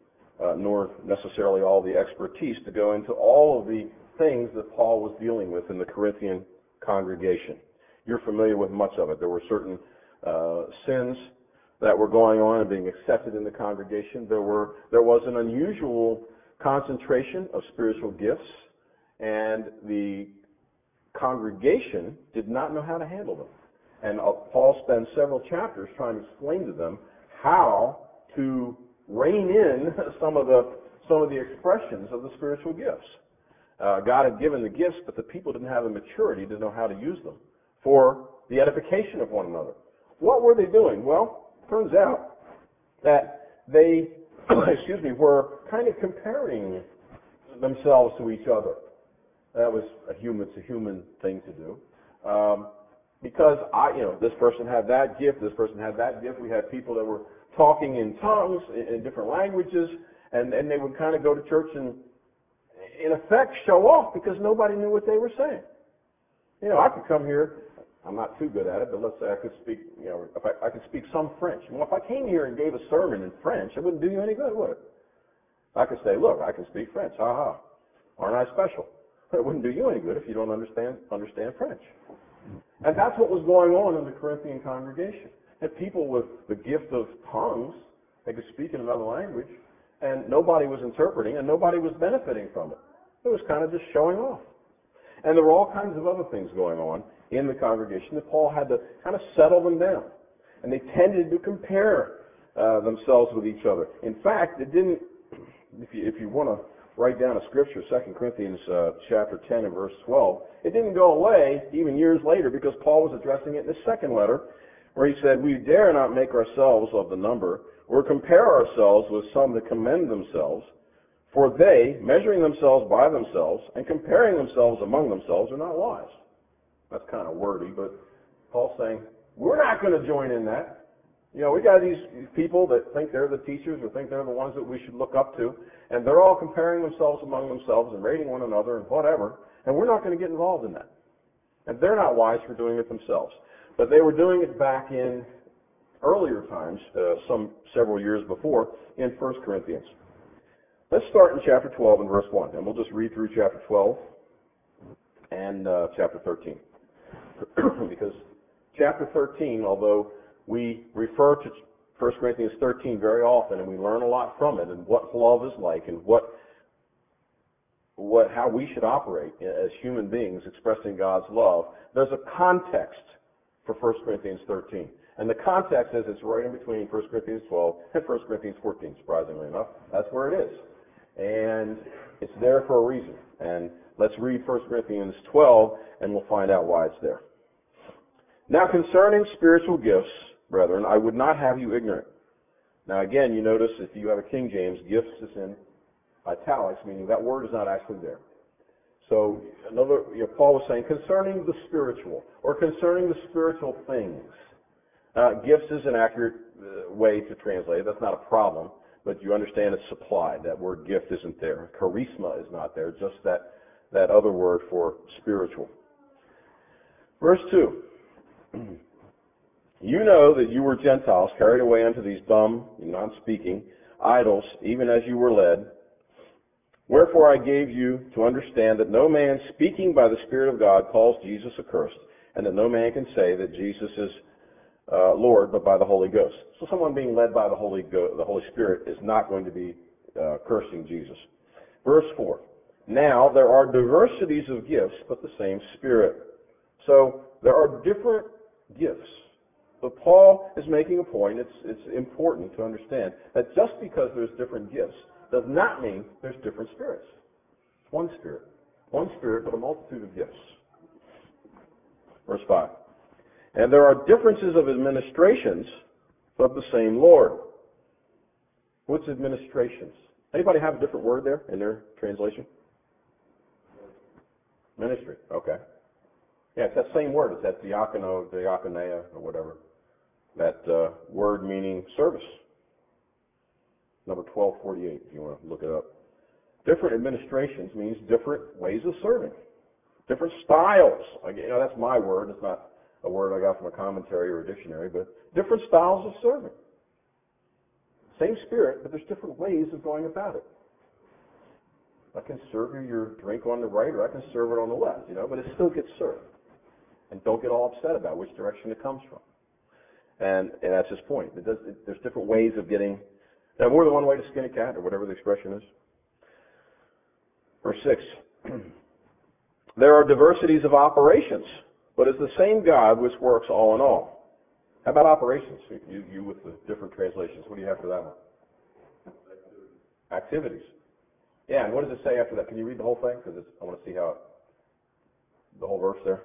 nor necessarily all the expertise, to go into all of the things that Paul was dealing with in the Corinthian congregation. You're familiar with much of it. There were certain sins that were going on and being accepted in the congregation. There was an unusual concentration of spiritual gifts, and the congregation did not know how to handle them. And Paul spends several chapters trying to explain to them how to rein in some of the expressions of the spiritual gifts. God had given the gifts, but the people didn't have the maturity to know how to use them for the edification of one another. What were they doing? Well, it turns out that they, were kind of comparing themselves to each other. That was a human thing to do. Because this person had that gift, this person had that gift. We had people that were talking in tongues, in different languages, and they would kind of go to church and, in effect, show off because nobody knew what they were saying. I could come here. I'm not too good at it, but let's say I could speak, if I could speak some French. Well, if I came here and gave a sermon in French, it wouldn't do you any good, would it? I could say, look, I can speak French. Ha ha. Aren't I special? It wouldn't do you any good if you don't understand French. And that's what was going on in the Corinthian congregation. And people with the gift of tongues, they could speak in another language, and nobody was interpreting, and nobody was benefiting from it. It was kind of just showing off. And there were all kinds of other things going on in the congregation that Paul had to kind of settle them down. And they tended to compare themselves with each other. In fact, it didn't, if you want to write down a scripture, 2 Corinthians chapter 10 and verse 12, it didn't go away even years later because Paul was addressing it in his second letter where he said, we dare not make ourselves of the number or compare ourselves with some that commend themselves, for they, measuring themselves by themselves and comparing themselves among themselves, are not wise. That's kind of wordy, but Paul's saying, we're not going to join in that. We got these people that think they're the teachers or think they're the ones that we should look up to, and they're all comparing themselves among themselves and rating one another and whatever, and we're not going to get involved in that. And they're not wise for doing it themselves. But they were doing it back in earlier times, several years before, in 1 Corinthians. Let's start in chapter 12 and verse 1, and we'll just read through chapter 12 and chapter 13. Because chapter 13, although we refer to 1 Corinthians 13 very often, and we learn a lot from it, and what love is like, and how we should operate as human beings expressing God's love, there's a context for 1 Corinthians 13. And the context is it's right in between 1 Corinthians 12 and 1 Corinthians 14, surprisingly enough. That's where it is. And it's there for a reason. And let's read 1 Corinthians 12, and we'll find out why it's there. Now concerning spiritual gifts, brethren, I would not have you ignorant. Now again, you notice if you have a King James, gifts is in italics, meaning that word is not actually there. So Paul was saying concerning the spiritual, or concerning the spiritual things. Gifts is an accurate way to translate it. That's not a problem, but you understand it's supplied. That word gift isn't there. Charisma is not there, just that other word for spiritual. Verse 2. You know that you were Gentiles carried away unto these dumb, non-speaking, idols, even as you were led. Wherefore I gave you to understand that no man speaking by the Spirit of God calls Jesus accursed, and that no man can say that Jesus is Lord, but by the Holy Ghost. So someone being led by the Holy Spirit is not going to be cursing Jesus. Verse 4. Now there are diversities of gifts, but the same Spirit. So there are different gifts. But Paul is making a point. It's important to understand that just because there's different gifts does not mean there's different spirits. It's one Spirit. One Spirit, but a multitude of gifts. Verse 5. And there are differences of administrations of the same Lord. What's administrations? Anybody have a different word there in their translation? Ministry. Okay. Yeah, it's that same word. It's that diakono, diakonia, or whatever. That word meaning service. Number 1248, if you want to look it up. Different administrations means different ways of serving. Different styles. That's my word. It's not a word I got from a commentary or a dictionary, but different styles of serving. Same Spirit, but there's different ways of going about it. I can serve you your drink on the right, or I can serve it on the left, but it still gets served. And don't get all upset about which direction it comes from. And that's his point. There's different ways of getting, more than one way to skin a cat, or whatever the expression is. Verse 6. There are diversities of operations, but it's the same God which works all in all. How about operations? You with the different translations. What do you have for that one? Activities. Yeah, and what does it say after that? Can you read the whole thing? Because I want to see how the whole verse there.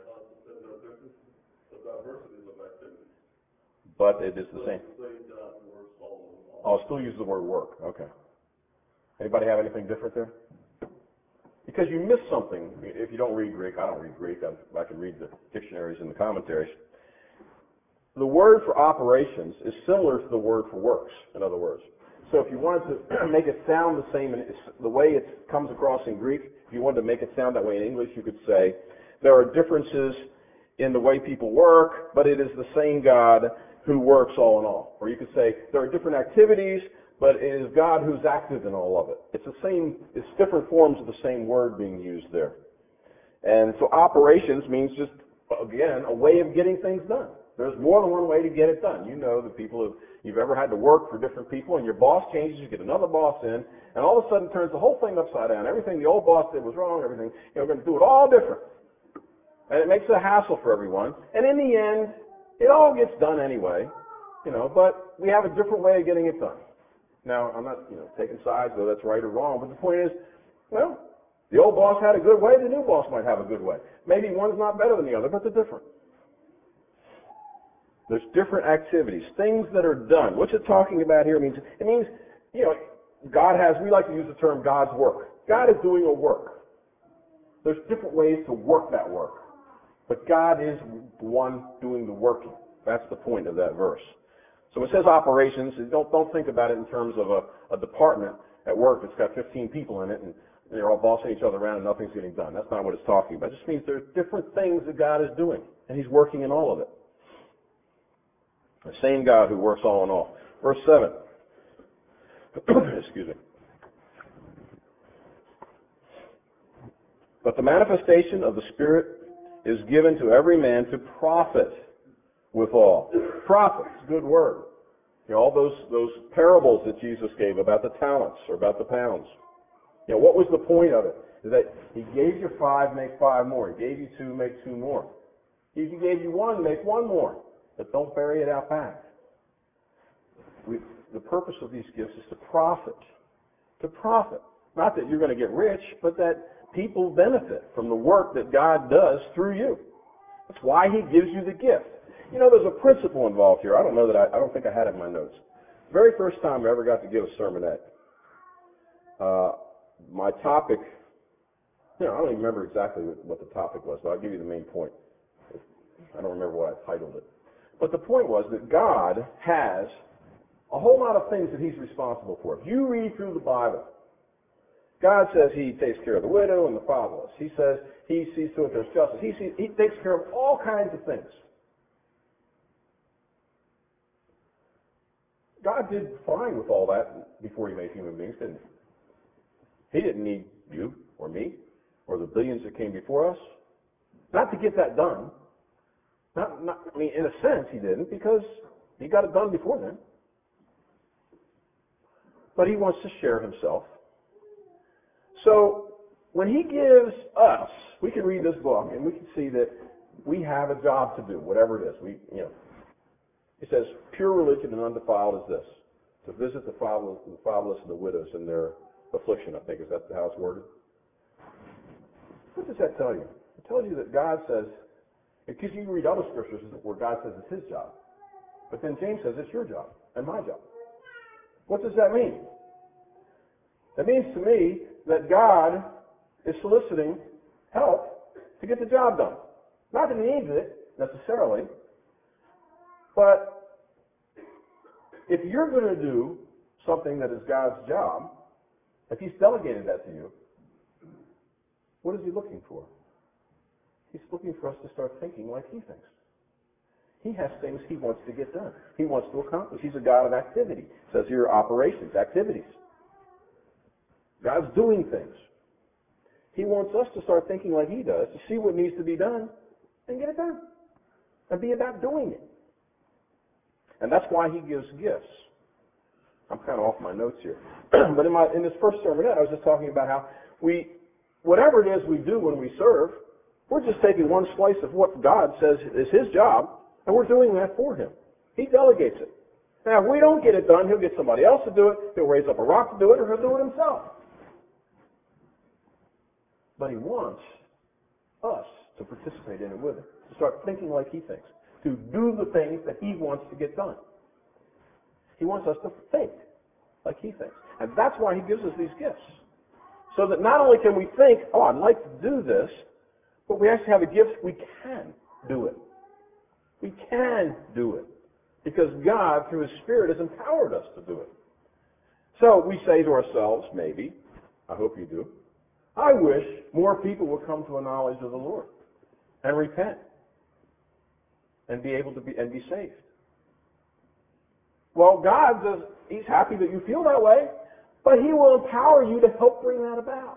But it is the same. Oh, it still uses the word work. Okay. Anybody have anything different there? Because you miss something if you don't read Greek. I don't read Greek. I can read the dictionaries and the commentaries. The word for operations is similar to the word for works, in other words. So if you wanted to make it sound the same, the way it comes across in Greek, if you wanted to make it sound that way in English, you could say, there are differences in the way people work, but it is the same God who works all in all. Or you could say, there are different activities, but it is God who's active in all of it. It's different forms of the same word being used there. And so operations means just, again, a way of getting things done. There's more than one way to get it done. You know that you've ever had to work for different people, and your boss changes, you get another boss in, and all of a sudden turns the whole thing upside down. Everything the old boss did was wrong, everything, we're going to do it all different. And it makes it a hassle for everyone. And in the end, it all gets done anyway, but we have a different way of getting it done. Now, I'm not, taking sides, whether that's right or wrong, but the point is, the old boss had a good way, the new boss might have a good way. Maybe one's not better than the other, but they're different. There's different activities, things that are done. What's it talking about here? It means, we like to use the term God's work. God is doing a work. There's different ways to work that work. But God is the one doing the working. That's the point of that verse. So it says operations. Don't think about it in terms of a department at work that's got 15 people in it, and and they're all bossing each other around and nothing's getting done. That's not what it's talking about. It just means there's different things that God is doing, and he's working in all of it. The same God who works all in all. Verse 7. Excuse me. But the manifestation of the Spirit is given to every man to profit withal. Profit is a good word. You know, all those parables that Jesus gave about the talents or about the pounds. You know, what was the point of it? Is that he gave you 5, make 5 more. He gave you 2, make 2 more. If he gave you 1, make 1 more. But don't bury it out back. The purpose of these gifts is to profit. To profit. Not that you're going to get rich, but that people benefit from the work that God does through you. That's why he gives you the gift. You know, there's a principle involved here. I don't think I had it in my notes. The very first time I ever got to give a sermonette, my topic, I don't even remember exactly what the topic was, but I'll give you the main point. I don't remember what I titled it. But the point was that God has a whole lot of things that he's responsible for. If you read through the Bible, God says he takes care of the widow and the fatherless. He says he sees to it there's justice. He takes care of all kinds of things. God did fine with all that before he made human beings, didn't he? He didn't need you or me or the billions that came before us. Not to get that done. I mean, in a sense, he didn't, because he got it done before then. But he wants to share himself. So when he gives us, we can read this book and we can see that we have a job to do, whatever it is. He says, pure religion and undefiled is this, to visit the fatherless and the widows in their affliction, I think. Is that how it's worded? What does that tell you? It tells you that God says, because you read other scriptures where God says it's his job. But then James says it's your job and my job. What does that mean? That means to me that God is soliciting help to get the job done. Not that he needs it, necessarily, but if you're going to do something that is God's job, if he's delegated that to you, what is he looking for? He's looking for us to start thinking like he thinks. He has things he wants to get done. He wants to accomplish. He's a God of activity. It says here operations, activities. God's doing things. He wants us to start thinking like he does, to see what needs to be done and get it done. And be about doing it. And that's why he gives gifts. I'm kind of off my notes here. But in this first sermonette, I was just talking about how whatever it is we do when we serve, we're just taking one slice of what God says is his job, and we're doing that for him. He delegates it. Now, if we don't get it done, he'll get somebody else to do it. He'll raise up a rock to do it, or he'll do it himself. But he wants us to participate in it with him, to start thinking like he thinks, to do the things that he wants to get done. He wants us to think like he thinks. And that's why he gives us these gifts. So that not only can we think, oh, I'd like to do this, but we actually have a gift, we can do it. We can do it. Because God, through his Spirit, has empowered us to do it. So we say to ourselves, maybe, I hope you do, I wish more people would come to a knowledge of the Lord and repent and be able to be saved. Well, God does, he's happy that you feel that way, but he will empower you to help bring that about.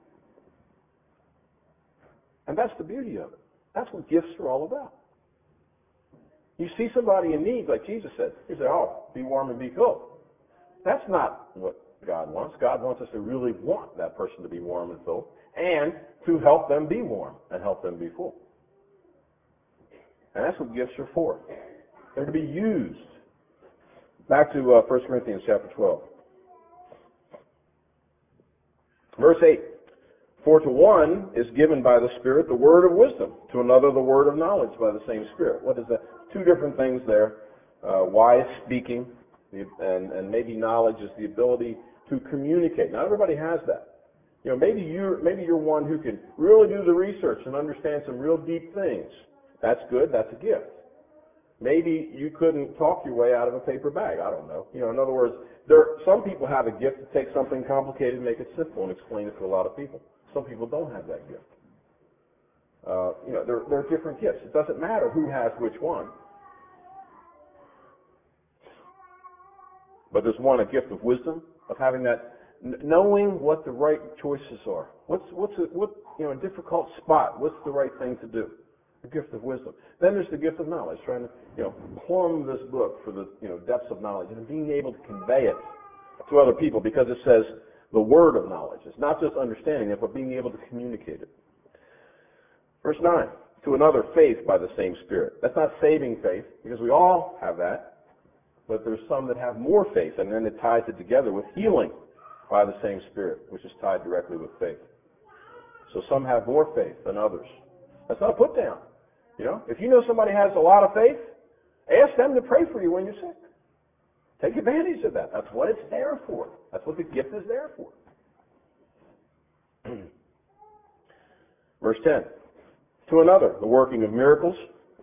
And that's the beauty of it. That's what gifts are all about. You see somebody in need, like Jesus said, you say, oh, be warm and be filled. That's not what God wants. God wants us to really want that person to be warm and filled and to help them be warm and help them be full. And that's what gifts are for. They're to be used. Back to 1 Corinthians chapter 12. Verse 8. For to one is given by the Spirit the word of wisdom, to another the word of knowledge by the same Spirit. What is that? Two different things there. Wise speaking, and maybe knowledge is the ability to communicate. Not everybody has that. You know, maybe you're one who can really do the research and understand some real deep things. That's good. That's a gift. Maybe you couldn't talk your way out of a paper bag. I don't know. In other words, some people have a gift to take something complicated and make it simple and explain it to a lot of people. Some people don't have that gift. There are different gifts. It doesn't matter who has which one. But there's one, a gift of wisdom, of having that, knowing what the right choices are. What's a difficult spot, what's the right thing to do? The gift of wisdom. Then there's the gift of knowledge, trying to, plumb this book for the, depths of knowledge and being able to convey it to other people, because it says the word of knowledge. It's not just understanding it, but being able to communicate it. Verse 9, to another faith by the same Spirit. That's not saving faith, because we all have that. But there's some that have more faith, and then it ties it together with healing by the same Spirit, which is tied directly with faith. So some have more faith than others. That's not a put down. If you know somebody has a lot of faith, ask them to pray for you when you're sick. Take advantage of that. That's what it's there for. That's what the gift is there for. Verse 10. To another, the working of miracles.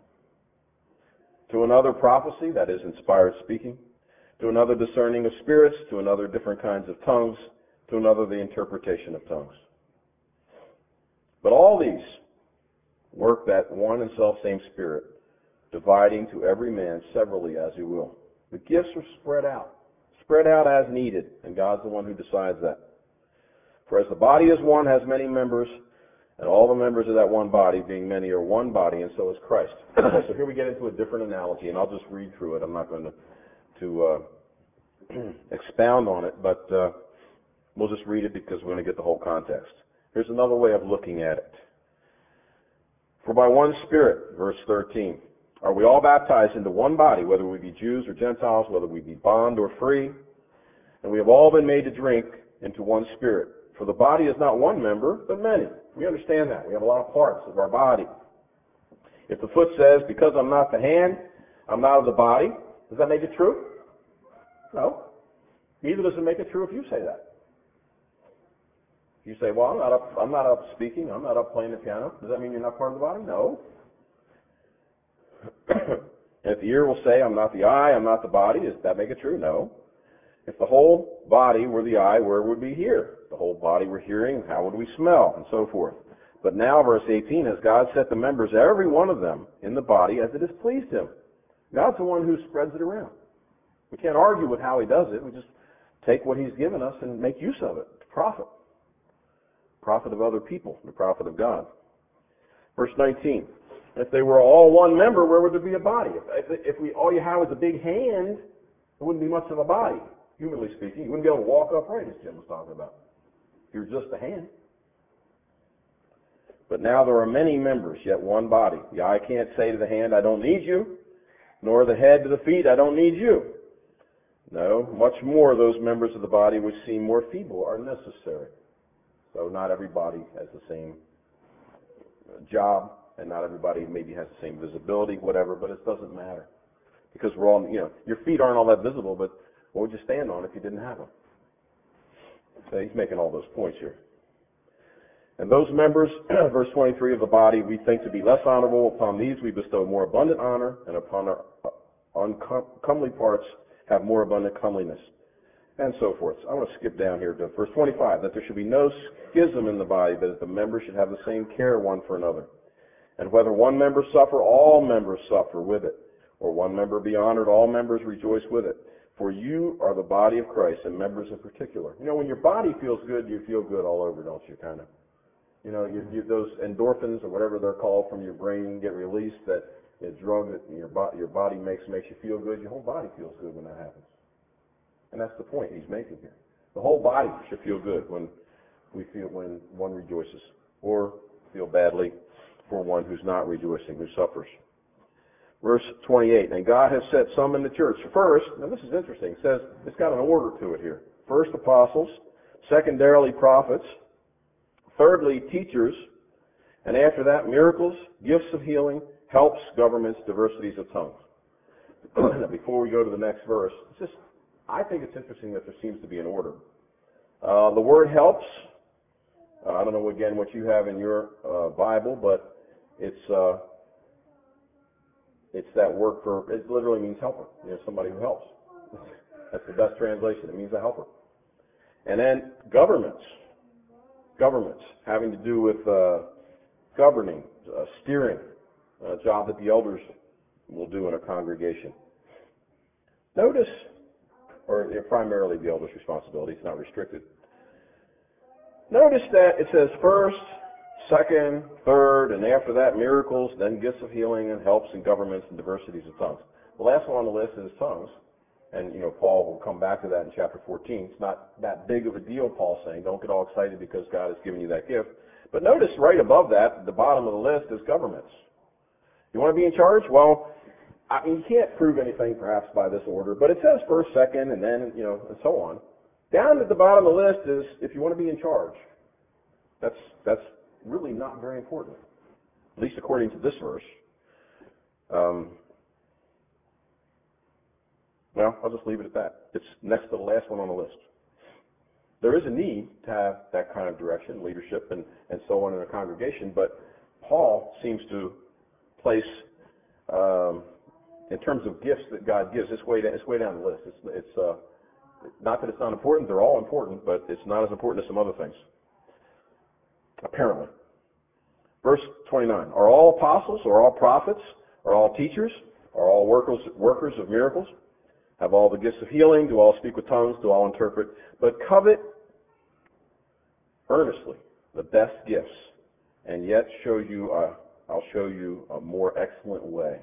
To another, prophecy, that is inspired speaking. To another, discerning of spirits. To another, different kinds of tongues. To another, the interpretation of tongues. But all these work that one and self-same Spirit, dividing to every man severally as he will. The gifts are spread out as needed, and God's the one who decides that. For as the body is one, has many members, and all the members of that one body, being many, are one body, and so is Christ. So here we get into a different analogy, and I'll just read through it. I'm not going to expound on it, but we'll just read it because we're going to get the whole context. Here's another way of looking at it. For by one Spirit, verse 13, are we all baptized into one body, whether we be Jews or Gentiles, whether we be bond or free, and we have all been made to drink into one Spirit. For the body is not one member, but many. We understand that. We have a lot of parts of our body. If the foot says, because I'm not the hand, I'm not of the body, does that make it true? No. Neither does it make it true if you say that. If you say, well, I'm not up speaking, I'm not up playing the piano, does that mean you're not part of the body? No. If the ear will say, I'm not the eye, I'm not the body, does that make it true? No. If the whole body were the eye, where would we hear? If the whole body were hearing, how would we smell? And so forth. But now, verse 18, has God set the members, every one of them, in the body as it has pleased him. God's the one who spreads it around. We can't argue with how he does it. We just take what he's given us and make use of it to profit. Profit of other people, the profit of God. Verse 19, if they were all one member, where would there be a body? If all you had was a big hand, there wouldn't be much of a body, humanly speaking. You wouldn't be able to walk upright, as Jim was talking about, if you're just a hand. But now there are many members, yet one body. The eye can't say to the hand, I don't need you, nor the head to the feet, I don't need you. No, much more those members of the body which seem more feeble are necessary. So not everybody has the same job, and not everybody maybe has the same visibility, whatever, but it doesn't matter. Because we're all, your feet aren't all that visible, but what would you stand on if you didn't have them? So he's making all those points here. And those members, verse 23, of the body we think to be less honorable, upon these we bestow more abundant honor, and upon our uncomely parts have more abundant comeliness, and so forth. So I want to skip down here to verse 25, that there should be no schism in the body, but that the members should have the same care one for another. And whether one member suffer, all members suffer with it. Or one member be honored, all members rejoice with it. For you are the body of Christ, and members in particular. When your body feels good, you feel good all over, don't you, kind of? Those endorphins or whatever they're called from your brain get released, that drug that your body makes you feel good. Your whole body feels good when that happens. And that's the point he's making here. The whole body should feel good when one rejoices, or feel badly for one who's not rejoicing, who suffers. Verse 28, and God has set some in the church. First, now this is interesting, it says it's got an order to it here. First, apostles. Secondarily, prophets. Thirdly, teachers. And after that, miracles, gifts of healing, helps, governments, diversities of tongues. Now, before we go to the next verse, I think it's interesting that there seems to be an order. The word helps, I don't know, again, what you have in your Bible, but it's It's that word for, it literally means helper. Somebody who helps. That's the best translation. It means a helper. And then governments. Governments having to do with governing, steering, a job that the elders will do in a congregation. Notice, or primarily the elders' responsibility, it's not restricted. Notice that it says first, second, third, and after that miracles, then gifts of healing and helps and governments and diversities of tongues. The last one on the list is tongues. And, Paul will come back to that in chapter 14. It's not that big of a deal, Paul's saying. Don't get all excited because God has given you that gift. But notice right above that, the bottom of the list is governments. You want to be in charge? Well, you can't prove anything perhaps by this order, but it says first, second, and then, and so on. Down at the bottom of the list is if you want to be in charge. That's really not very important, at least according to this verse. Well, I'll just leave it at that. It's next to the last one on the list. There is a need to have that kind of direction, leadership, and so on in a congregation, but Paul seems to place, in terms of gifts that God gives, it's way down the list. It's not that it's not important. They're all important, but it's not as important as some other things, apparently. Verse 29, are all apostles, are all prophets, are all teachers, are all workers of miracles? Have all the gifts of healing, do all speak with tongues, do all interpret, but covet earnestly the best gifts, and yet I'll show you a more excellent way.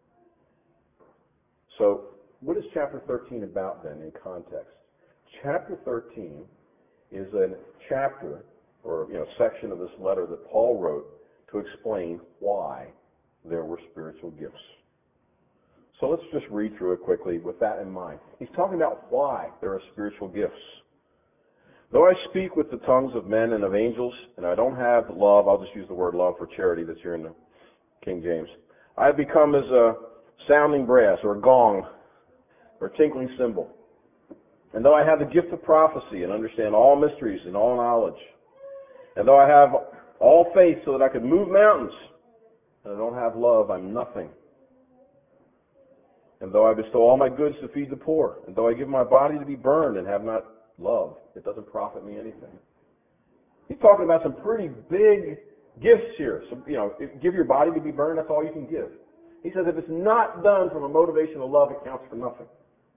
So what is chapter 13 about then in context? Chapter 13 is a chapter or section of this letter that Paul wrote to explain why there were spiritual gifts. So let's just read through it quickly with that in mind. He's talking about why there are spiritual gifts. Though I speak with the tongues of men and of angels, and I don't have love, I'll just use the word love for charity that's here in the King James. I have become as a sounding brass or a gong or a tinkling cymbal. And though I have the gift of prophecy and understand all mysteries and all knowledge, and though I have all faith so that I could move mountains, and I don't have love, I'm nothing. And though I bestow all my goods to feed the poor, and though I give my body to be burned and have not love, it doesn't profit me anything. He's talking about some pretty big gifts here. So, give your body to be burned, that's all you can give. He says if it's not done from a motivation of love, it counts for nothing.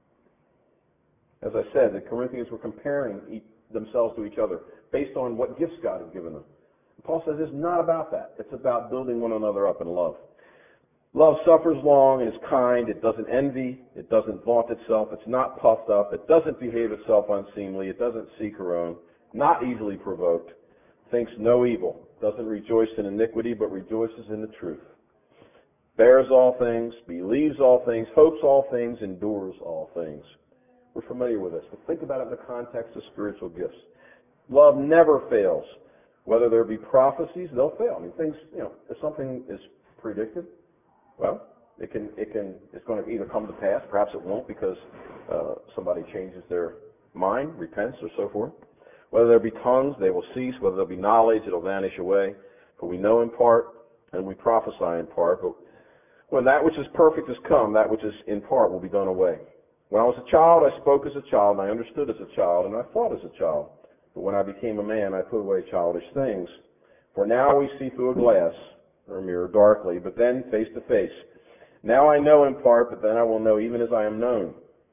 As I said, the Corinthians were comparing themselves to each other based on what gifts God had given them. Paul says it's not about that. It's about building one another up in love. Love suffers long and is kind. It doesn't envy. It doesn't vaunt itself. It's not puffed up. It doesn't behave itself unseemly. It doesn't seek her own. Not easily provoked. Thinks no evil. Doesn't rejoice in iniquity, but rejoices in the truth. Bears all things. Believes all things. Hopes all things. Endures all things. We're familiar with this, but think about it in the context of spiritual gifts. Love never fails. Whether there be prophecies, they'll fail. Things, if something is predicted, well, it's going to either come to pass, perhaps it won't because somebody changes their mind, repents, or so forth. Whether there be tongues, they will cease. Whether there be knowledge, it'll vanish away. For we know in part, and we prophesy in part. But when that which is perfect has come, that which is in part will be done away. When I was a child, I spoke as a child, and I understood as a child, and I thought as a child. But when I became a man, I put away childish things. For now we see through a glass, or a mirror, darkly, but then face to face. Now I know in part, but then I will know even as I am known.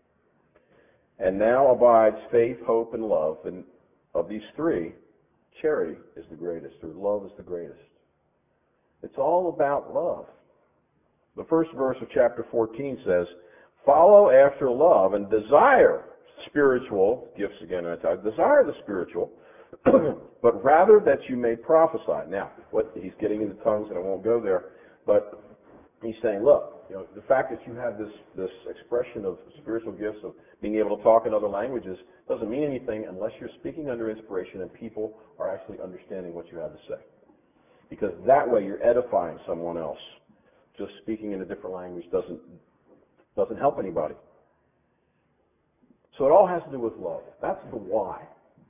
And now abides faith, hope, and love. And of these three, charity is the greatest, or love is the greatest. It's all about love. The first verse of chapter 14 says, follow after love and desire spiritual gifts, again, desire the spiritual, but rather that you may prophesy. Now, what he's getting into tongues, and I won't go there, but he's saying, look, the fact that you have this expression of spiritual gifts, of being able to talk in other languages, doesn't mean anything unless you're speaking under inspiration and people are actually understanding what you have to say. Because that way you're edifying someone else. Just speaking in a different language doesn't help anybody. So it all has to do with love. That's the why.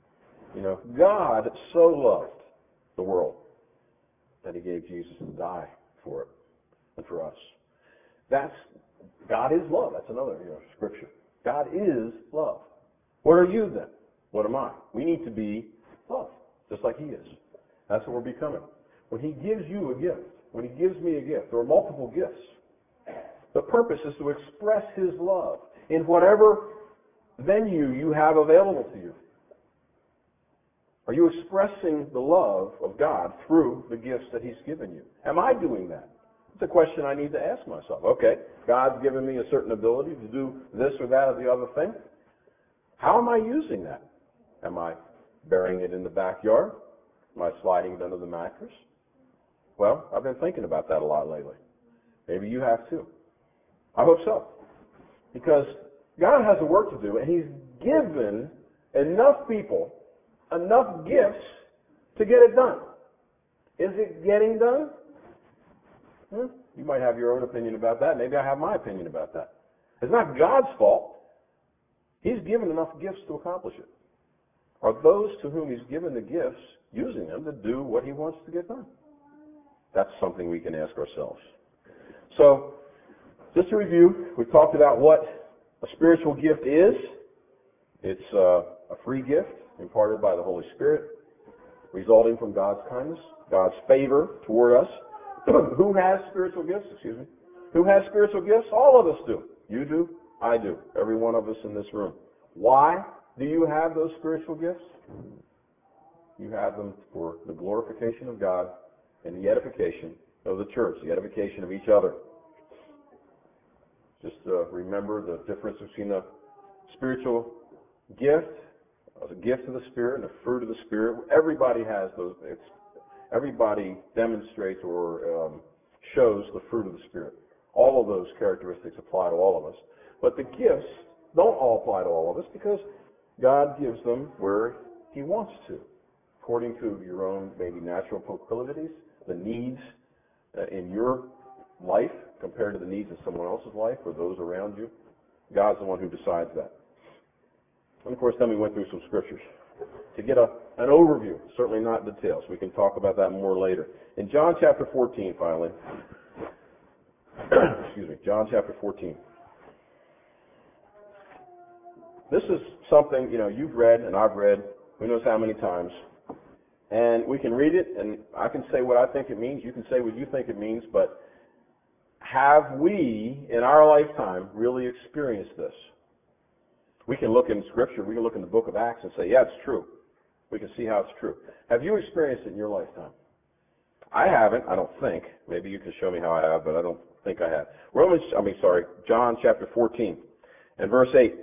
God so loved the world that he gave Jesus to die for it and for us. God is love. That's another scripture. God is love. What are you then? What am I? We need to be love, just like He is. That's what we're becoming. When He gives you a gift, when He gives me a gift, there are multiple gifts. The purpose is to express His love in whatever venue you have available to you. Are you expressing the love of God through the gifts that He's given you? Am I doing that? It's a question I need to ask myself. Okay, God's given me a certain ability to do this or that or the other thing. How am I using that? Am I burying it in the backyard? Am I sliding it under the mattress? Well, I've been thinking about that a lot lately. Maybe you have too. I hope so. Because God has a work to do, and He's given enough people enough gifts to get it done. Is it getting done? You might have your own opinion about that. Maybe I have my opinion about that. It's not God's fault. He's given enough gifts to accomplish it. Are those to whom He's given the gifts using them to do what He wants to get done? That's something we can ask ourselves. So, just to review, we talked about what a spiritual gift is. It's a free gift imparted by the Holy Spirit, resulting from God's kindness, God's favor toward us. Who has spiritual gifts? Who has spiritual gifts? All of us do. You do. I do. Every one of us in this room. Why do you have those spiritual gifts? You have them for the glorification of God and the edification of the church, the edification of each other. Just remember the difference between a spiritual gift, a gift of the Spirit, and a fruit of the Spirit. Everybody has those. Everybody demonstrates or shows the fruit of the Spirit. All of those characteristics apply to all of us. But the gifts don't all apply to all of us because God gives them where He wants to, according to your own maybe natural proclivities, the needs in your life compared to the needs of someone else's life or those around you. God's the one who decides that. And of course, then we went through some scriptures to get an overview, certainly not details. We can talk about that more later. In John chapter 14, finally, John chapter 14. This is something, you've read and I've read who knows how many times. And we can read it, and I can say what I think it means. You can say what you think it means, but have we, in our lifetime, really experienced this? We can look in Scripture, we can look in the book of Acts and say, yeah, it's true. We can see how it's true. Have you experienced it in your lifetime? I haven't, I don't think. Maybe you can show me how I have, but I don't think I have. John chapter 14 and verse 8.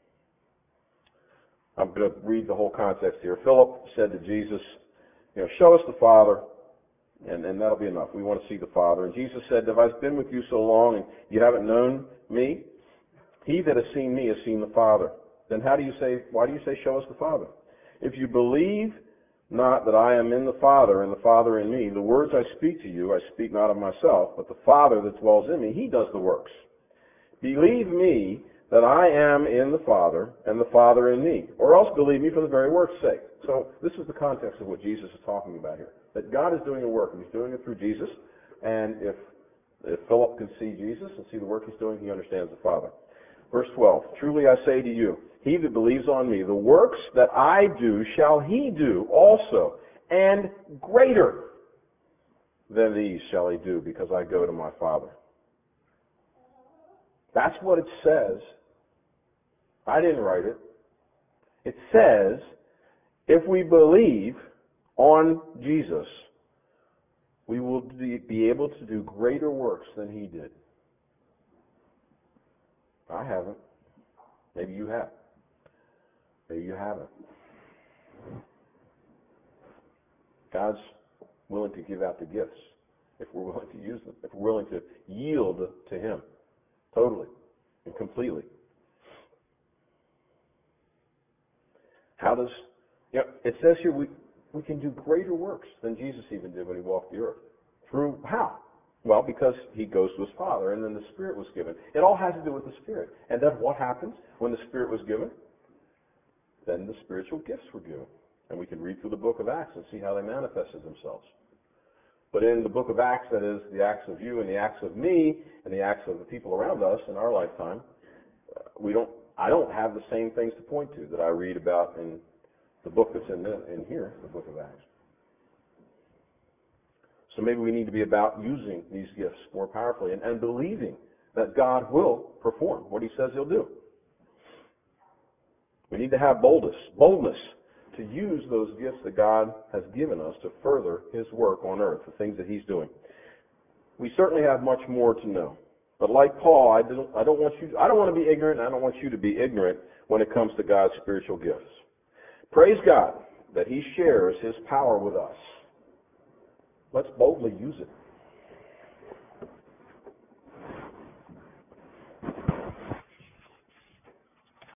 I'm going to read the whole context here. Philip said to Jesus, show us the Father, and that'll be enough. We want to see the Father. And Jesus said, have I been with you so long and you haven't known me? He that has seen me has seen the Father. Then why do you say, show us the Father? If you believe not that I am in the Father and the Father in me, the words I speak to you, I speak not of myself, but the Father that dwells in me, He does the works. Believe me that I am in the Father and the Father in me, or else believe me for the very work's sake. So this is the context of what Jesus is talking about here. That God is doing a work, and He's doing it through Jesus. And if Philip can see Jesus and see the work He's doing, he understands the Father. Verse 12, truly I say to you, he that believes on me, the works that I do shall he do also, and greater than these shall he do, because I go to my Father. That's what it says. I didn't write it. It says, if we believe on Jesus, we will be able to do greater works than He did. I haven't. Maybe you have. Maybe you haven't. God's willing to give out the gifts if we're willing to use them, if we're willing to yield to Him totally and completely. How does, it says here we can do greater works than Jesus even did when He walked the earth. Through how? Well, because He goes to His Father, and then the Spirit was given. It all has to do with the Spirit. And then what happens when the Spirit was given? Then the spiritual gifts were given. And we can read through the book of Acts and see how they manifested themselves. But in the book of Acts, that is the Acts of you and the Acts of me and the Acts of the people around us in our lifetime, I don't have the same things to point to that I read about in the book that's in here, the book of Acts. So maybe we need to be about using these gifts more powerfully and believing that God will perform what he says he'll do. We need to have boldness to use those gifts that God has given us to further his work on earth, the things that he's doing. We certainly have much more to know. But like Paul, I don't want to be ignorant, and I don't want you to be ignorant when it comes to God's spiritual gifts. Praise God that he shares his power with us. Let's boldly use it.